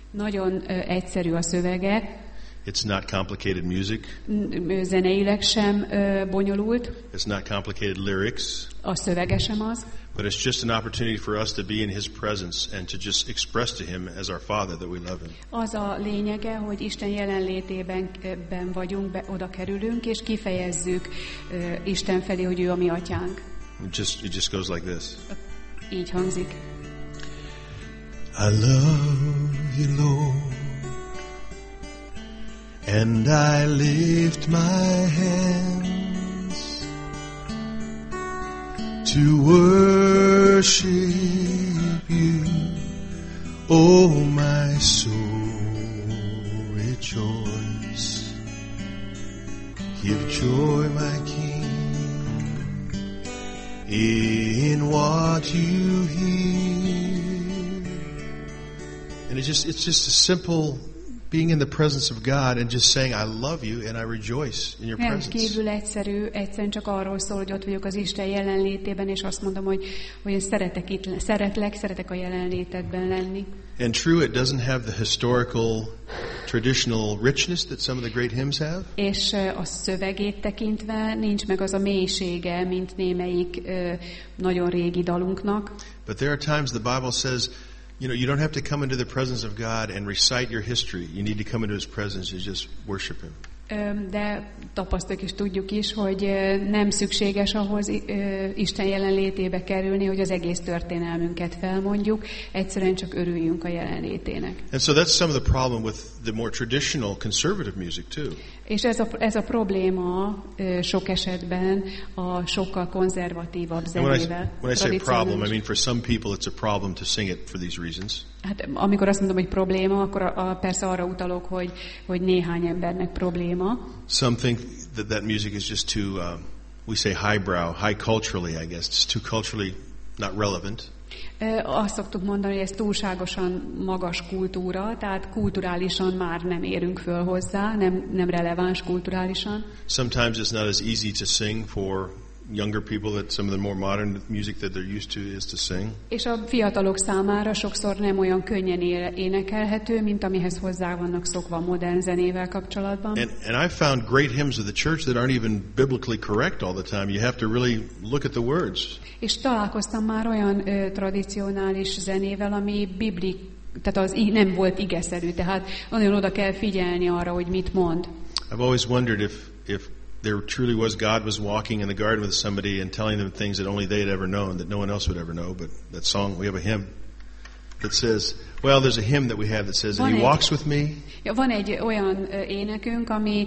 Nagyon egyszerű a szövege. It's not complicated music. Zeneileg sem bonyolult. It's not complicated lyrics. A szövege sem az. But it's just an opportunity for us to be in His presence and to just express to Him as our Father that we love Him. Az a lényege, hogy Isten jelenlétében vagyunk, oda kerülünk, és kifejezzük Isten felé, hogy ő a mi atyánk. It just goes like this. Így hangzik. I love you, Lord, and I lift my hands to worship you, oh my soul, rejoice. Give joy, my King, in what you hear. And it's just a simple being in the presence of God and just saying, I love you and I rejoice in your presence. Rendkívül egyszerű, egyszerűen csak arról szól, hogy ott vagyok az Isten jelenlétében, és azt mondom, hogy én szeretek a jelenlétedben lenni. And true, it doesn't have the historical, traditional richness that some of the great hymns have. És a szövegét tekintve nincs meg az a mélysége, mint némelyik nagyon régi dalunknak. But there are times the Bible says, you don't have to come into the presence of God and recite your history. You need to come into His presence and just worship Him. De tapasztaljuk és tudjuk is, hogy nem szükséges ahhoz Isten jelenlétébe kerülni, hogy az egész történelmünket felmondjuk, egyszerűen csak örüljünk a jelenlétének. And so that's some of the problem with the more traditional conservative music too. És ez a probléma sok esetben a sokkal konzervatívabb zenével. When I say problem, I mean for some people it's a problem to sing it for these reasons. Hát amikor azt mondom, hogy probléma, akkor persze arra utalok, hogy néhány embernek probléma. Some think that music is just too, we say highbrow, high culturally, I guess. It's too culturally not relevant. Azt szoktuk mondani, hogy ez túlságosan magas kultúra, tehát kulturálisan már nem érünk föl hozzá, nem releváns kulturálisan. Sometimes it's not as easy to sing for younger people that some of the more modern music that they're used to is to sing. És a fiatalok számára sokszor nem olyan könnyen énekelhető, mint amihez hozzá vannak szokva a modern zenével kapcsolatban. And I've found great hymns of the church that aren't even biblically correct all the time. You have to really look at the words. És találkoztam már olyan tradicionális zenével, ami tehát az nem volt igeszerű, tehát nagyon oda kell figyelni arra, hogy mit mond. I've always wondered if there truly was God was walking in the garden with somebody and telling them things that only they had ever known, that no one else would ever know. But that song, we have a hymn that says, well, there's a hymn that we have that says, and He walks with me. Ja, van egy olyan énekünk, ami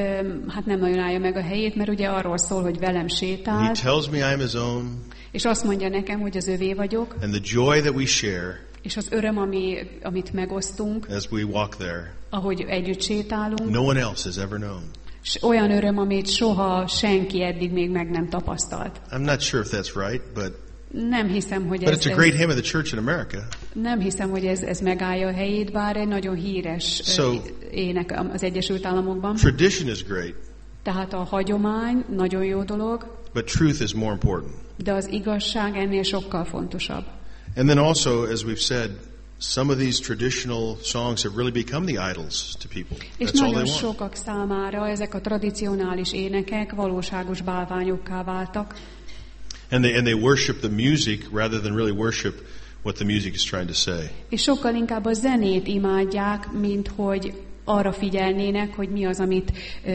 hát nem nagyon állja meg a helyét, mert ugye arról szól, hogy velem sétál. He tells me I'm His own. És azt mondja nekem, hogy az övé vagyok. And the joy that we share. És az öröm, amit megosztunk. As we walk there. Ahogy együtt sétálunk. No one else has ever known. És olyan öröm, amit soha senki eddig még meg nem tapasztalt. I'm not sure if that's right, but nem hiszem, hogy but it's a great hymn of the church in America. Nem hiszem, hogy ez megállja a helyét, bár egy nagyon híres ének az Egyesült Államokban. Tradition is great. Tehát a hagyomány nagyon jó dolog. But truth is more important. De az igazság ennél sokkal fontosabb. And then also, as we've said, some of these traditional songs have really become the idols to people. És nagyon sokak számára ezek a tradicionális énekek valóságos bálványokká váltak. And they worship the music rather than really worship what the music is trying to say. És sokkal inkább a zenét imádják, mint hogy arra figyelnének, hogy mi az, amit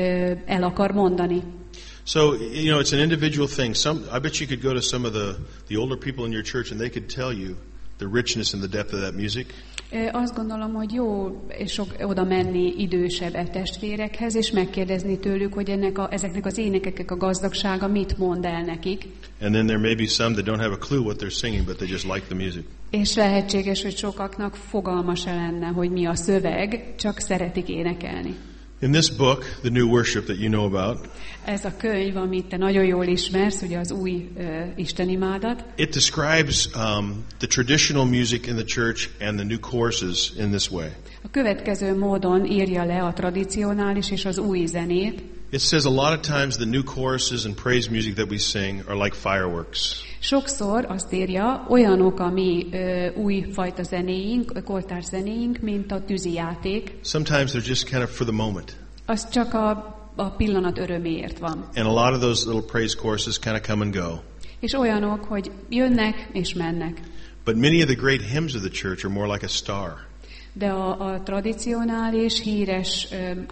el akar mondani. So, it's an individual thing. I bet you could go to some of the older people in your church and they could tell you the richness and the depth of that music. Azt gondolom, hogy jó oda menni idősebb testvérekhez, és megkérdezni tőlük, hogy ezeknek az énekeknek a gazdagsága mit mond el nekik. And then there may be some that don't have a clue what they're singing, but they just like the music. És lehetséges, hogy sokaknak fogalma se lenne, hogy mi a szöveg, csak szeretik énekelni. In this book, The New Worship that you know about, ez a könyv, amit te nagyon jól ismersz, ugye az új istenimádat. It describes the traditional music in the church and the new courses in this way. A következő módon írja le a tradicionális és az új zenét. It says a lot of times the new choruses and praise music that we sing are like fireworks. Sokszor azt írja, olyanok a mi újfajta zenéink, kortárs zenéink, mint a tűzijáték. Sometimes they're just kind of for the moment. Az csak a pillanat öröméért van. And a lot of those little praise choruses kind of come and go. És olyanok, hogy jönnek és mennek. But many of the great hymns of the church are more like a star. De a tradicionális, híres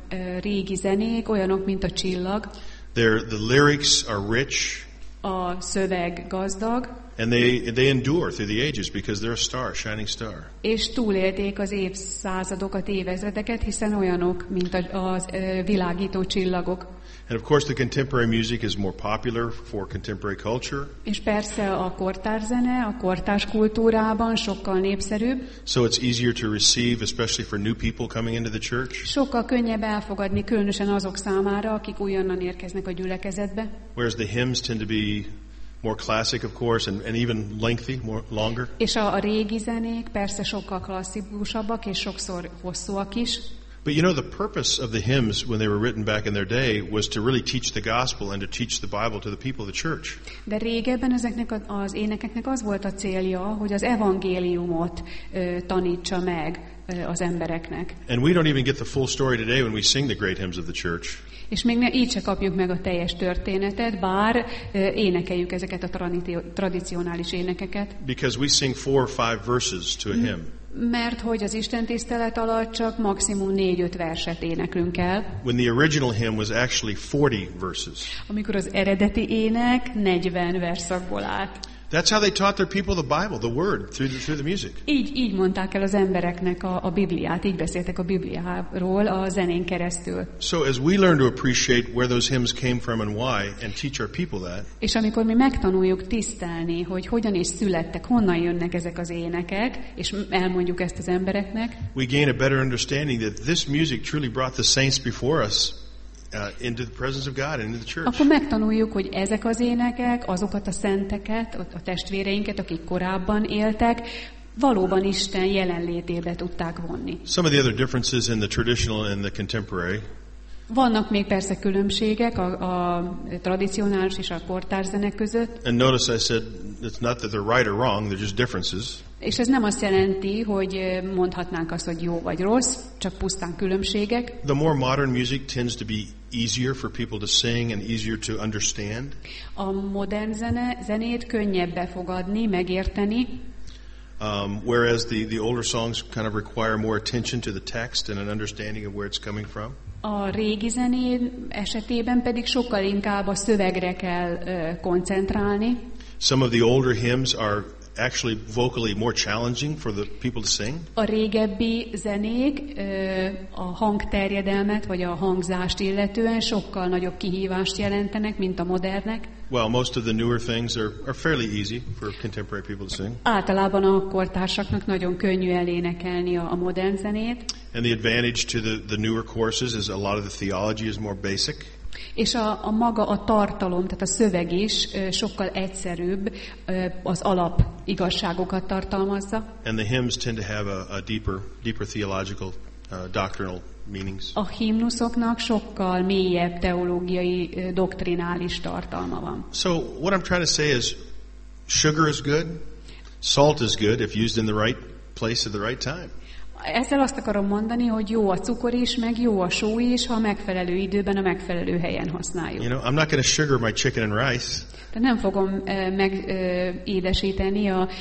régi zenék olyanok, mint a csillag. The lyrics are rich. A szöveg gazdag. And they endure through the ages because they're a star, shining star. És túlélték az évszázadokat, évezredeket, hiszen olyanok, mint az világító csillagok. And of course the contemporary music is more popular for contemporary culture. És persze a kortárs zene, a kortárs kultúrában sokkal népszerűbb. So it's easier to receive, especially for new people coming into the church. Sokkal könnyebb elfogadni, különösen azok számára, akik újonnan érkeznek a gyülekezetbe. Whereas the hymns tend to be more classic, of course, and even lengthy, longer. És a régi zenék persze sokkal klasszikusabbak, és sokszor hosszúak is. But you know, the purpose of the hymns when they were written back in their day was to really teach the gospel and to teach the Bible to the people of the church. De régebben ezeknek az énekeknek az volt a célja, hogy az evangéliumot tanítsa meg az embereknek. And we don't even get the full story today when we sing the great hymns of the church. És még így se kapjuk meg a teljes történetet, bár énekeljük ezeket a tradicionális énekeket. Because we sing 4 or 5 verses to a hymn. Mert hogy az istentisztelet alatt csak maximum 4-5 verset éneklünk el. When the original hymn was actually 40 verses. Amikor az eredeti ének 40 verszakból állt. That's how they taught their people the Bible, the Word, through the music. Így mondták el az embereknek a Bibliát, így beszéltek a Bibliáról a zenén keresztül. So as we learn to appreciate where those hymns came from and why, and teach our people that. És amikor mi megtanuljuk tisztelni, hogy hogyan is születtek, honnan jönnek ezek az énekek, és elmondjuk ezt az embereknek, we gain a better understanding that this music truly brought the saints before us into the presence of God and into the church. Akkor megtanuljuk, hogy ezek az énekek, azokat a szenteket, a testvéreinket, akik korábban éltek, valóban Isten jelenlétébe tudták vonni. Some of the other differences in the traditional and the contemporary. Vannak még persze különbségek a tradicionális és a kortárs zenek között. And notice I said it's not that they're right or wrong, they're just differences. És ez nem azt jelenti, hogy mondhatnánk azt, hogy jó vagy rossz, csak pusztán különbségek. The more modern music tends to be easier for people to sing and easier to understand. A modern zenét könnyebb befogadni, megérteni. Whereas the older songs kind of require more attention to the text and an understanding of where it's coming from. A régi zené esetében pedig sokkal inkább a szövegre kell koncentrálni. Some of the older hymns are actually vocally more challenging for the people to sing. A régebbi zenék a hangterjedelmet vagy a hangzást illetően sokkal nagyobb kihívást jelentenek, mint a modernek. Well, most of the newer things are fairly easy for contemporary people to sing. Általában a kortársaknak nagyon könnyű elénekelni a modern zenét. And the advantage to the newer courses is a lot of the theology is more basic. És a maga a tartalom, tehát a szöveg is sokkal egyszerűbb, az alap igazságokat tartalmazza. And the hymns tend to have a deeper theological, doctrinal meanings. A himnuszoknak sokkal mélyebb teológiai, doktrinális tartalma van. So what I'm trying to say is, sugar is good, salt is good if used in the right place at the right time. Ezzel azt akarom mondani, hogy jó a cukor is, meg jó a só is, ha a megfelelő időben, a megfelelő helyen használjuk. You know, I'm not going to sugar my chicken and rice. De nem fogom megédesíteni a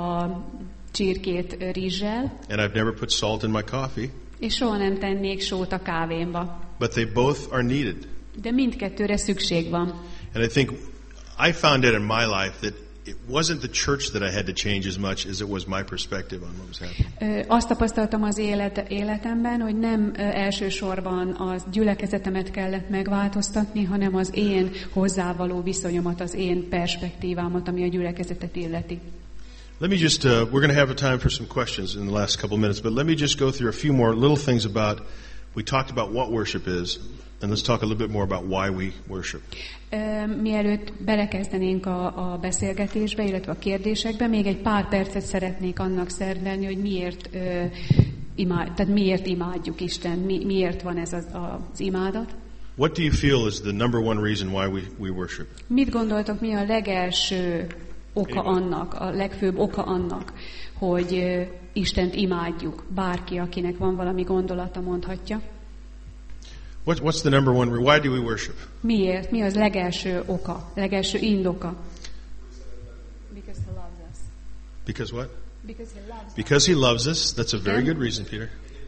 csirkét rizssel. And I've never put salt in my coffee. És soha nem tennék sót a kávémba. But they both are needed. De mindkettőre szükség van. And I think I found out in my life that it wasn't the church that I had to change as much as it was my perspective on what was happening. Azt tapasztaltam az életemben, hogy nem elsősorban a gyülekezetemet kellett megváltoztatni, hanem az én hozzávaló viszonyomat, az én perspektívámat, ami a gyülekezetet illeti. Let me just, we're going to have a time for some questions in the last couple minutes, but let me just go through a few more little things about, we talked about what worship is, and let's talk a little bit more about why we worship. Mielőtt belekezdenénk a beszélgetésbe, illetve a kérdésekbe, még egy pár percet szeretnék annak szentelni, hogy miért imádjuk Istent, miért van ez az imádat. What do you feel is the number one reason why we worship? Mit gondoltok, mi a legelső oka annak, a legfőbb oka annak, hogy Istent imádjuk? Bárki, akinek van valami gondolata, mondhatja. What's the number one? Why do we worship? Miért? Mi az legelső oka, legelső indoka? Because he loves us. Because what? Because he loves us. Because he loves us. That's a very good reason, Peter.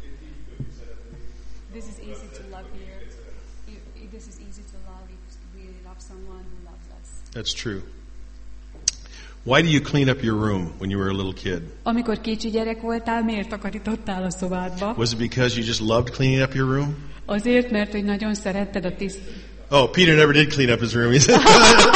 This is easy to love here. This is easy to love if we love someone who loves us. That's true. Why do you clean up your room when you were a little kid? Amikor kicsi gyerek voltál, miért takarítottál a szobádba? Was it because you just loved cleaning up your room? Azért, mert hogy nagyon szeretted a Oh, Peter never did clean up his room. He said,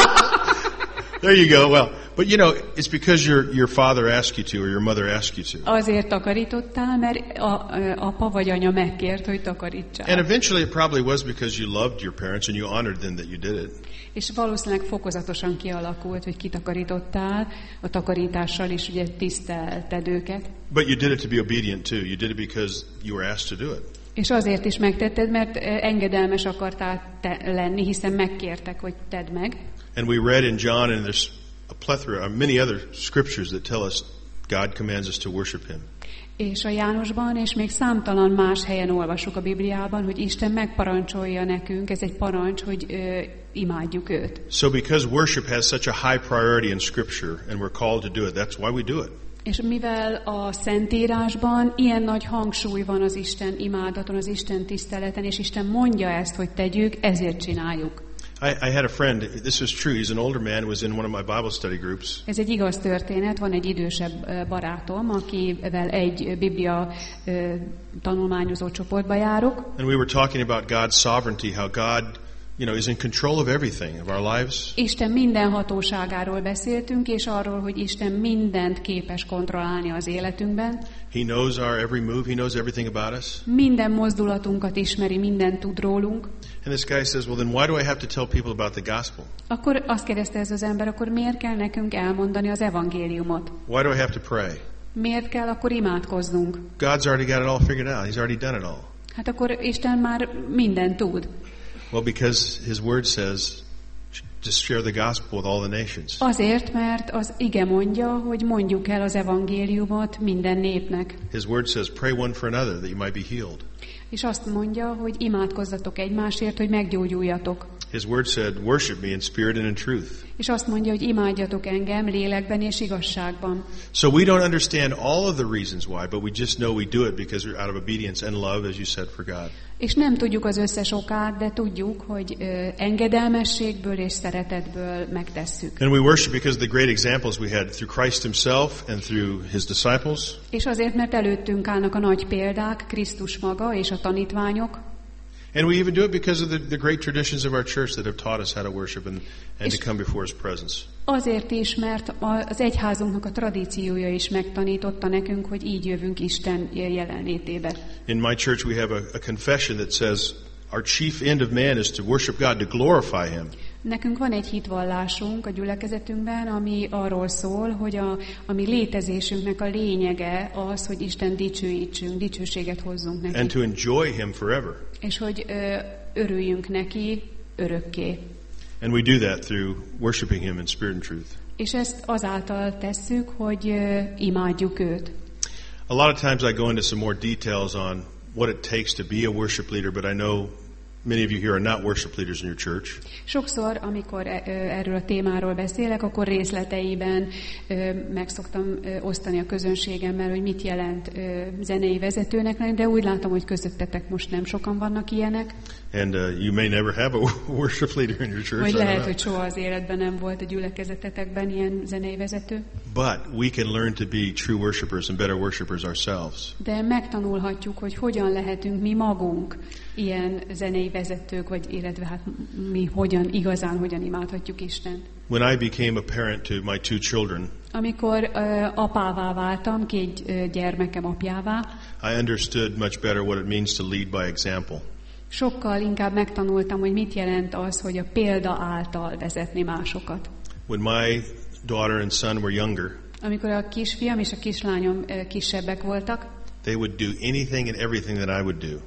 there you go. Well, but you know, it's because your father asked you to, or your mother asked you to. Azért takarítottál, mert apa vagy anya megkért, hogy takarítsál. And eventually it probably was because you loved your parents and you honored them that you did it. És valószínűleg fokozatosan kialakult, hogy kitakarítottál a takarítással, és ugye tisztelted őket. But you did it to be obedient too. You did it because you were asked to do it. És azért is megtetted, mert engedelmes akartál lenni, hiszen megkértek, hogy tedd meg. And we read in John, and there's a plethora, many other scriptures that tell us God commands us to worship Him. És a Jánosban, és még számtalan más helyen olvasjuk a Bibliában, hogy Isten megparancsolja nekünk, ez egy parancs, hogy imádjuk őt. So because worship has such a high priority in Scripture, and we're called to do it, that's why we do it. És mivel a Szentírásban ilyen nagy hangsúly van az Isten imádaton, az Isten tiszteleten, és Isten mondja ezt, hogy tegyük, ezért csináljuk. I had a friend, this was true, he's an older man, was in one of my Bible study groups. Ez egy igaz történet, van egy idősebb barátom, akivel egy Biblia tanulmányozó csoportba járok. And we were talking about God's sovereignty, how God, you know, is in control of everything, of our lives. Isten minden hatóságáról beszéltünk, és arról, hogy Isten mindent képes kontrollálni az életünkben. He knows our every move, he knows everything about us. Minden mozdulatunkat ismeri, mindent tud rólunk. And this guy says, well, then why do I have to tell people about the gospel? Akkor azt kérdezte ez az ember, akkor miért kell nekünk elmondani az evangéliumot? Why do I have to pray? Miért kell akkor imádkoznunk? God's already got it all figured out. He's already done it all. Hát akkor Isten már mindent tud. Well, because His Word says, just share the gospel with all the nations. Azért, mert az ige mondja, hogy mondjuk el az evangéliumot minden népnek. His Word says, pray one for another that you might be healed. És azt mondja, hogy imádkozzatok egymásért, hogy meggyógyuljatok. His Word said, worship me in spirit and in truth. És azt mondja, hogy imádjatok engem lélekben és igazságban. So we don't understand all of the reasons why, but we just know we do it because we're out of obedience and love, as you said, for God. És nem tudjuk az összes okát, de tudjuk, hogy engedelmességből és szeretetből megtesszük. And we worship because of the great examples we had through Christ Himself and through His disciples. És azért, mert előttünk állnak a nagy példák, Krisztus maga és a tanítványok. And we even do it because of the great traditions of our church that have taught us how to worship and to come before His presence. Azért is, mert az egyházunknak a tradíciója is megtanította nekünk, hogy így jövünk Isten jelenlétébe. In my church we have a confession that says our chief end of man is to worship God, to glorify Him. Nekünk van egy hitvallásunk a gyülekezetünkben, ami arról szól, hogy a mi létezésünknek a lényege az, hogy Isten dicsőítsünk, dicsőséget hozzunk neki. And to enjoy Him forever. És hogy örüljünk neki örökké. And we do that through worshiping Him in spirit and truth. És ezt azáltal tesszük, hogy imádjuk őt. A lot of times I go into some more details on what it takes to be a worship leader, but I know many of you here are not worship leaders in your church. Sokszor, amikor erről a témáról beszélek, akkor részleteiben meg szoktam osztani a közönségemmel, hogy mit jelent zenei vezetőnek lenni, de úgy látom, hogy közöttetek most nem sokan vannak ilyenek. And you may never have a worship leader in your church. Vagy lehet, hogy soha az életben nem volt a gyülekezetetekben ilyen zenei vezető. But we can learn to be true worshipers and better worshipers ourselves. De megtanulhatjuk, hogy hogyan lehetünk mi magunk ilyen zenei vezetők, vagy illetve hát mi hogyan imádhatjuk Istent. When I became a parent to my two children, amikor apává váltam, két gyermekem apjává, I understood much better what it means to lead by example. Sokkal inkább megtanultam, hogy mit jelent az, hogy a példa által vezetni másokat. When my daughter and son were younger, amikor a kisfiam és a kislányom kisebbek voltak, they would do anything and everything that I would do.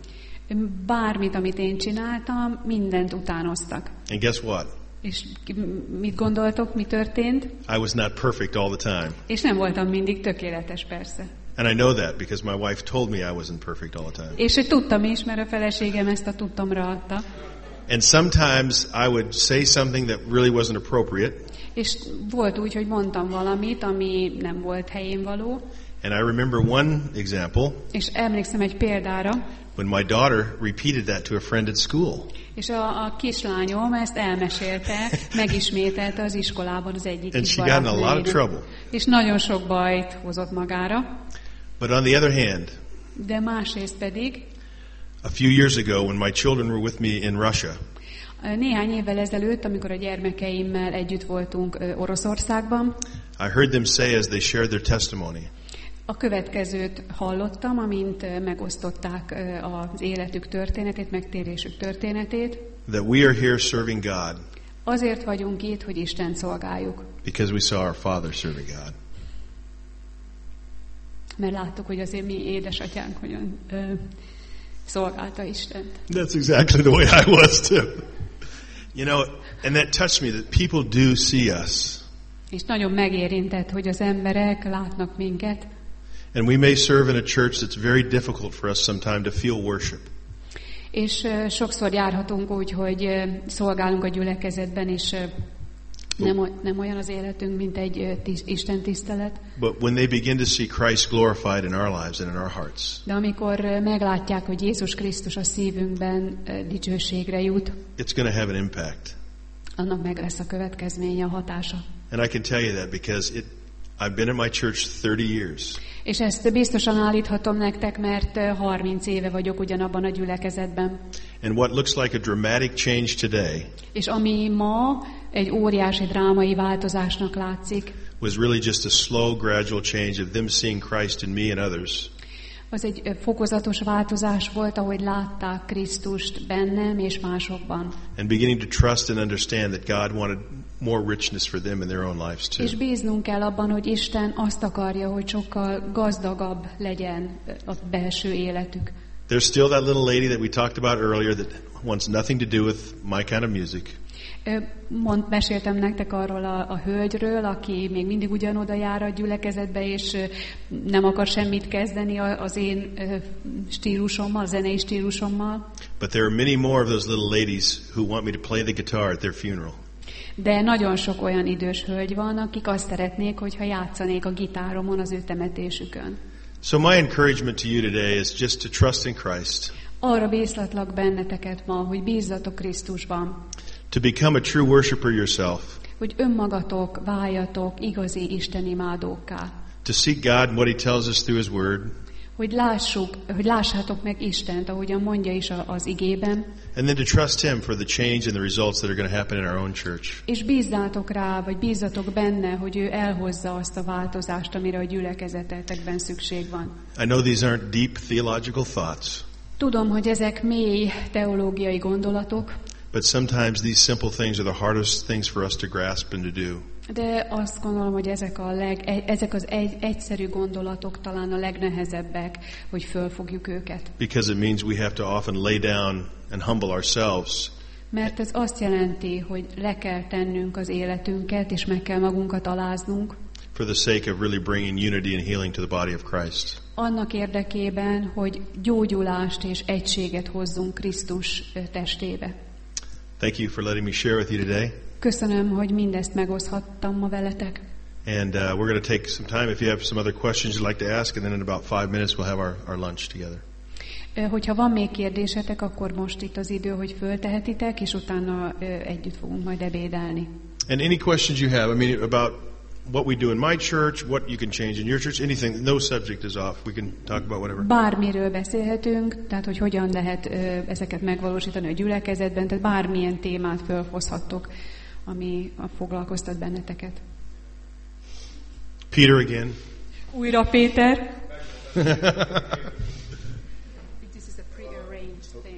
Bármit, amit én csináltam, mindent utánoztak. And guess what? És mit gondoltok, mi történt? I was not perfect all the time. És nem voltam mindig tökéletes, persze. And I know that because my wife told me I wasn't perfect all the time. És hogy tudtam is, mert a feleségem ezt a tudtomra adta. And sometimes I would say something that really wasn't appropriate. És volt úgy, hogy mondtam valamit, ami nem volt helyén való. And I remember one example. És emlékszem egy példára. When my daughter repeated that to a friend at school. És a kislányom ezt elmesélte, megismételte az iskolában az egyik And she got in a lot of trouble. És nagyon sok bajt hozott magára. But on the other hand, de másrészt pedig, a few years ago when my children were with me in Russia, néhány évvel ezelőtt, amikor a gyermekeimmel együtt voltunk Oroszországban, I heard them say as they shared their testimony. A következőt hallottam, amint megosztották az életük történetét, megtérésük történetét. That we are here serving God. Azért vagyunk itt, hogy Istent szolgáljuk. Because we saw our Father serving God. Mert láttuk, hogy azért mi édesatyánk hogyan szolgálta Istent. That's exactly the way I was too. You know, and that touched me that people do see us. És nagyon megérintett, hogy az emberek látnak minket. And we may serve in a church that's very difficult for us sometime to feel worship. És sokszor járhatunk úgy, hogy szolgálunk a gyülekezetben, és nem olyan az életünk, mint egy Isten tisztelet. But when they begin to see Christ glorified in our lives and in our hearts. De amikor meglátják, hogy Jézus Krisztus a szívünkben dicsőségre jut, it's going to have an impact. Annak meg lesz a következménye, a hatása. And I can tell you that because I've been in my church 30 years. És ezt biztosan állíthatom nektek, mert 30 éve vagyok ugyanabban a gyülekezetben. And what looks like a dramatic change today. És ami ma egy óriási drámai változásnak látszik, was really just a slow, gradual change of them seeing Christ in me and others. Az egy fokozatos változás volt, ahogy látták Krisztust bennem és másokban. And beginning to trust and understand that God wanted more richness for them in their own lives too. És bíznunk kell abban, hogy Isten azt akarja, hogy sokkal gazdagabb legyen a belső életük. There's still that little lady that we talked about earlier that wants nothing to do with my kind of music. Meséltem nektek arról a hölgyről, aki még mindig ugyanoda jár a gyülekezetbe, és nem akar semmit kezdeni az én stílusommal, a zenei stílusommal. But there are many more of those little ladies who want me to play the guitar at their funeral. De nagyon sok olyan idős hölgy van, akik azt szeretnék, hogyha játszanék a gitáromon az ő temetésükön. So my encouragement to you today is just to trust in Christ. Arra bízlatlak benneteket ma, hogy bízzatok Krisztusban. To become a true worshipper yourself. Hogy önmagatok váljatok igazi Isten imádókká. To seek God and what He tells us through His Word. Hogy lássátok meg Istent, ahogyan mondja is az igében. And then to trust Him for the change and the results that are going to happen in our own church. És bízzátok rá, vagy bízzatok benne, hogy ő elhozza azt a változást, amire a gyülekezetetekben szükség van. I know these aren't deep theological thoughts. Tudom, hogy ezek mély teológiai gondolatok. But sometimes these simple things are the hardest things for us to grasp and to do. De azt gondolom, hogy ezek az egyszerű gondolatok talán a legnehezebbek, hogy fölfogjuk őket. Because it means we have to often lay down and humble ourselves. Mert ez azt jelenti, hogy le kell tennünk az életünket, és meg kell magunkat aláznunk. For the sake of really bringing unity and healing to the body of Christ. Annak érdekében, hogy gyógyulást és egységet hozzunk Krisztus testébe. Thank you for letting me share with you today. Köszönöm, hogy mindezt megoszthattam ma veletek. And we're going to take some time if you have some other questions you'd like to ask, and then in about 5 minutes we'll have our lunch together. Hogyha van még kérdésetek, akkor most itt az idő, hogy föltehetitek, és utána együtt fogunk majd ebédelni. And any questions you have, I mean, about what we do in my church, what you can change in your church, anything, no subject is off. We can talk about whatever. Bármiről beszélhetünk, tehát hogy hogyan lehet ezeket megvalósítani a gyülekezetben, tehát bármilyen témát felhozhattok, ami foglalkoztat benneteket. Peter again. Újra Péter. This is a prearranged thing.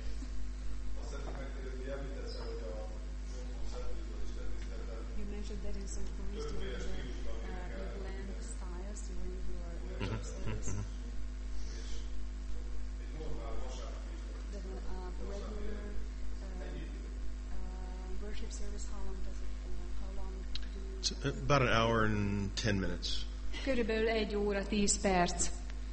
You mentioned that in some points you blend styles during your worship service. It's about an hour and 10 minutes. Körülbelül 1 óra 10 perc.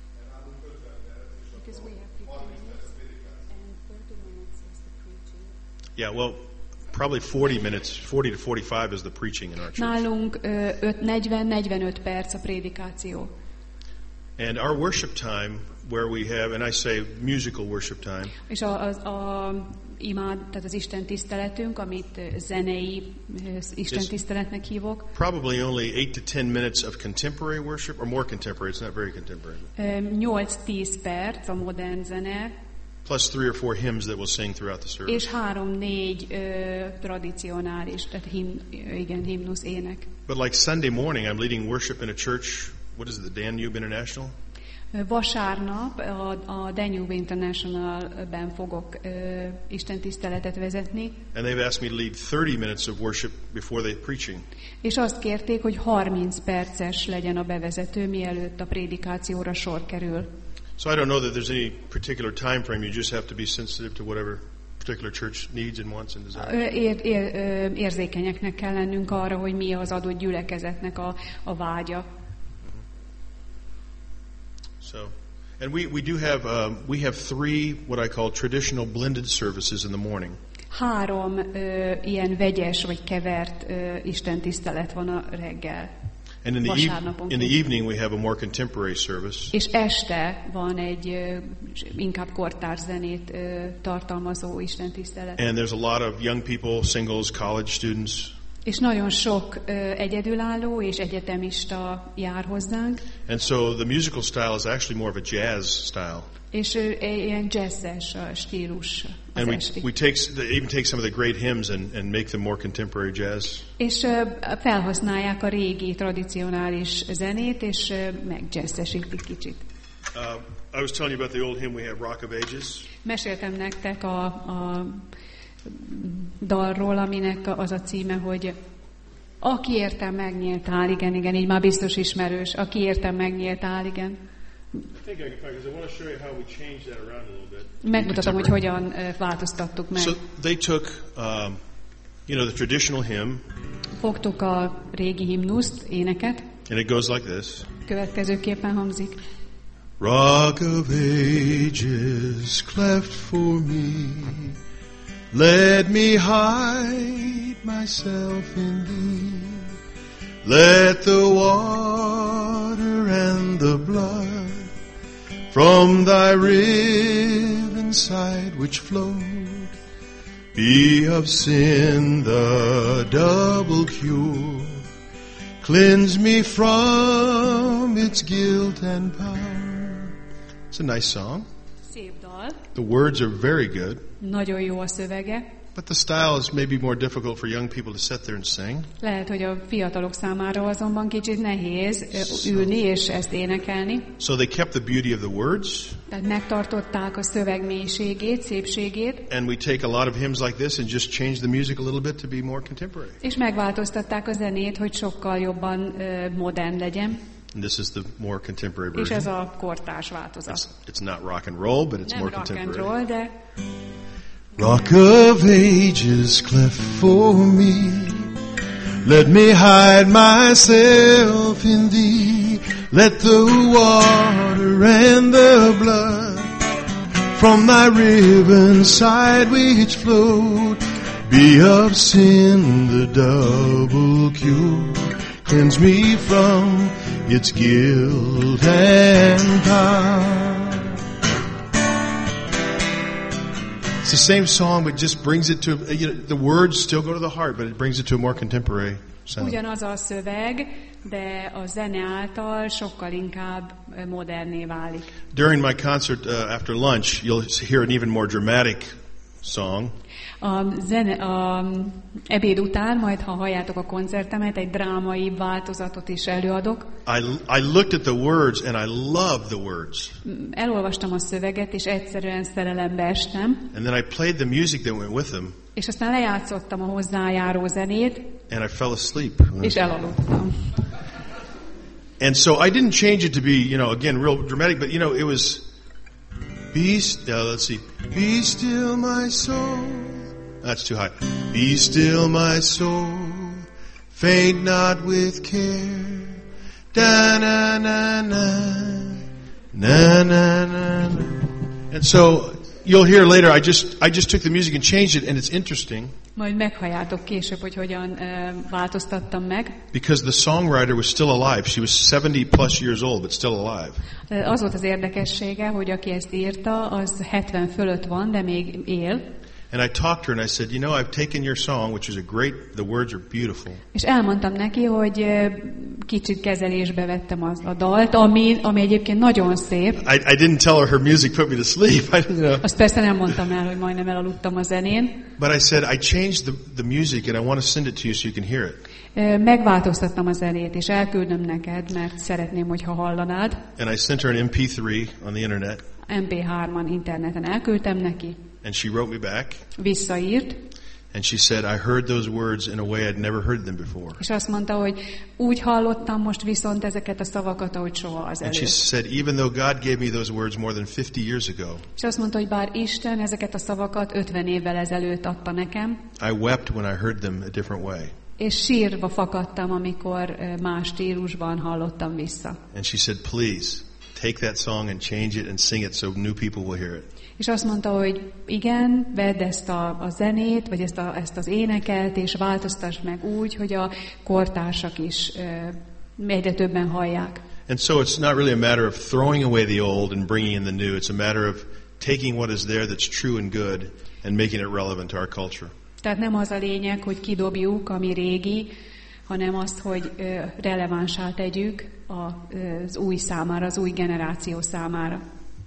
Yeah, well, probably 40 minutes, 40 to 45 is the preaching in our church. Nálunk 40-45 perc a prédikáció. And our worship time, where we have, and I say musical worship time. És tehát az Isten tiszteletünk, amit zenei Isten tiszteletnek hívok. Probably only 8 to 10 minutes of contemporary worship, or more contemporary. It's not very contemporary. 8-10 perc a modern zene. Plus 3 or 4 hymns that we'll sing throughout the service. És 3-4 tradicionális, tehát himnusz ének. But like Sunday morning, I'm leading worship in a church. What is it, the Danube International? Vasárnap a Danube International-ben fogok Isten tiszteletet vezetni. And they've asked me to lead 30 minutes of worship before the preaching. És azt kérték, hogy 30 perces legyen a bevezető, mielőtt a prédikációra sor kerül. So I don't know that there's any particular time frame. You just have to be sensitive to whatever particular church needs and wants and desires. Érzékenyeknek kell lennünk arra, hogy mi az adott gyülekezetnek a vágya. So, and we do have we have 3 what I call traditional blended services in the morning. 3 ilyen vegyes vagy kevert istentisztelet van a reggel. And in the evening we have a more contemporary service. És este van egy inkább kortárs zenét tartalmazó istentisztelet. And there's a lot of young people, singles, college students. És nagyon sok egyedülálló és egyetemista jár hozzánk. And so the musical style is actually more of a jazz style. És ilyen jazzes stílus. And we even take some of the great hymns and make them more contemporary jazz. És felhasználják a régi tradicionális zenét, és megjazzesítik kicsit. I was telling you about the old hymn we have, Rock of Ages. Meséltem nektek a dalról, aminek az a címe, hogy aki értem megnyíltál, igen, így már biztos ismerős, aki értem megnyíltál, igen. Megmutatom, hogy hogyan változtattuk meg. So they took, the traditional hymn. Fogtuk a régi himnuszt, éneket. And it goes like this. Következőképpen hangzik. Rock of ages, cleft for me, let me hide myself in thee. Let the water and the blood from thy riven side which flowed be of sin the double cure. Cleanse me from its guilt and power. It's a nice song. Szép dal. The words are very good. Nagyon jó a szövege. But the style is maybe more difficult for young people to sit there and sing. Lehet, hogy a fiatalok számára azonban kicsit nehéz ülni és ezt énekelni. So they kept the beauty of the words. Tehát megtartották a szöveg mélységét, szépségét. And we take a lot of hymns like this and just change the music a little bit to be more contemporary. És megváltoztatták a zenét, hogy sokkal jobban modern legyen. And this is the more contemporary version. És ez a kortárs változat. It's not rock and roll, but it's nem more rock contemporary. And roll, de Rock of ages, cleft for me, let me hide myself in thee. Let the water and the blood from thy riven side which flowed be of sin the double cure. Cleanse me from its guilt and power. It's the same song, but just brings it to, the words still go to the heart, but it brings it to a more contemporary sound. Ugyanaz a szöveg, de a zene által sokkal inkább moderné válik. During my concert after lunch, you'll hear an even more dramatic song. A ebéd után, majd ha halljátok a koncertemet, egy drámai változatot is előadok. I looked at the words and I loved the words. Elolvastam a szöveget, és egyszerűen szerelembe estem. And then I played the music that went with them. És aztán lejátszottam a hozzájáró zenét. And I fell asleep. És elaludtam. And so I didn't change it to be, again, real dramatic, but it was let's see. Be still my soul. That's too high. Be still my soul, faint not with care. Da na na na, na na na na. And so you'll hear later. I just took the music and changed it, and it's interesting. Majd meghalljátok később, hogy hogyan változtattam meg. Because the songwriter was still alive. She was 70 plus years old, but still alive. Az volt az érdekessége, hogy aki ezt írta, az 70 fölött van, de még él. And I talked to her and I said, you know, I've taken your song, which is a great, the words are beautiful. És elmondtam neki, hogy kicsit kezelésbe vettem a dalt, ami egyébként nagyon szép. I didn't tell her music put me to sleep. Azt persze nem mondtam el, hogy majdnem elaludtam a zenén. But I said, I changed the music and I want to send it to you so you can hear it. Megváltoztattam a zenét, és elküldöm neked, mert szeretném, hogyha hallanád. And I sent her an MP3 on the internet. MP3-on interneten elküldtem neki. And she wrote me back. Visszaírt. And she said, I heard those words in a way I'd never heard them before. És azt mondta, hogy úgy hallottam most viszont ezeket a szavakat, ahogy soha az And előtt. she said, even though God gave me those words more than 50 years ago, És azt mondta, hogy bár Isten ezeket a szavakat 50 évvel ezelőtt adta nekem, I wept when I heard them a different way. és sírva fakadtam, amikor más stílusban hallottam vissza. And she said, please, take that song and change it and sing it so new people will hear it. És azt mondta, hogy igen, vedd ezt a zenét, vagy ezt az éneket, és változtass meg úgy, hogy a kortársak is egyre többen hallják. And so it's not really a matter of throwing away the old and bringing in the new. It's a matter of taking what is there that's true and good and making it relevant to our culture. Tehát nem az a lényeg, hogy kidobjuk, ami régi, hanem azt, hogy relevánsá tegyük az új számára, az új generáció számára.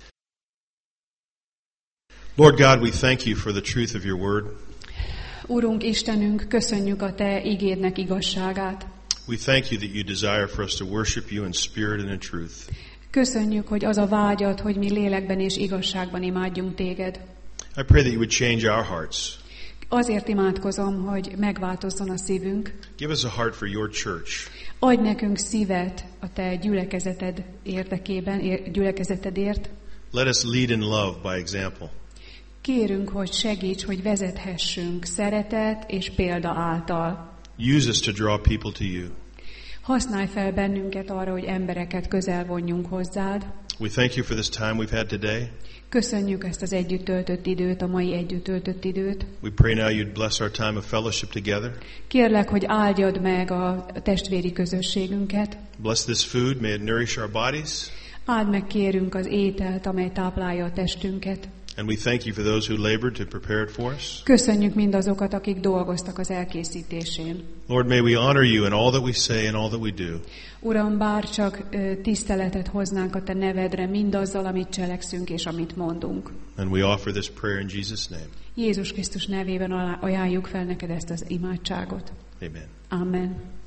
Lord God, we thank you for the truth of your word. Urunk Istenünk, köszönjük a Te igédnek igazságát. We thank you that you desire for us to worship you in spirit and in truth. Köszönjük, hogy az a vágyad, hogy mi lélekben és igazságban imádjunk Téged. I pray that you would change our hearts. Azért imádkozom, hogy megváltozzon a szívünk. Give us a heart for your church. Adj nekünk szívet a Te gyülekezeted érdekében, gyülekezetedért. Let us lead in love by example. Kérünk, hogy segíts, hogy vezethessünk szeretet és példa által. Use us to draw people to you. Használj fel bennünket arra, hogy embereket közel vonjunk hozzád. We thank you for this time we've had today. Köszönjük ezt az együtt töltött időt, a mai együtt töltött időt. We pray now you'd bless our time of fellowship together. Kérlek, hogy áldjad meg a testvéri közösségünket. Bless this food, may it nourish our bodies. Áld meg, kérünk, az ételt, amely táplálja a testünket. And we thank you for those who labored to prepare it for us. Köszönjük mindazokat, akik dolgoztak az elkészítésén. Lord, may we honor you in all that we say and all that we do. Uram, bár csak tiszteletet hoznánk a Te nevedre mindazzal, amit cselekszünk és amit mondunk. And we offer this prayer in Jesus' name. Jézus Krisztus nevében ajánljuk fel neked ezt az imádságot. Amen. Amen.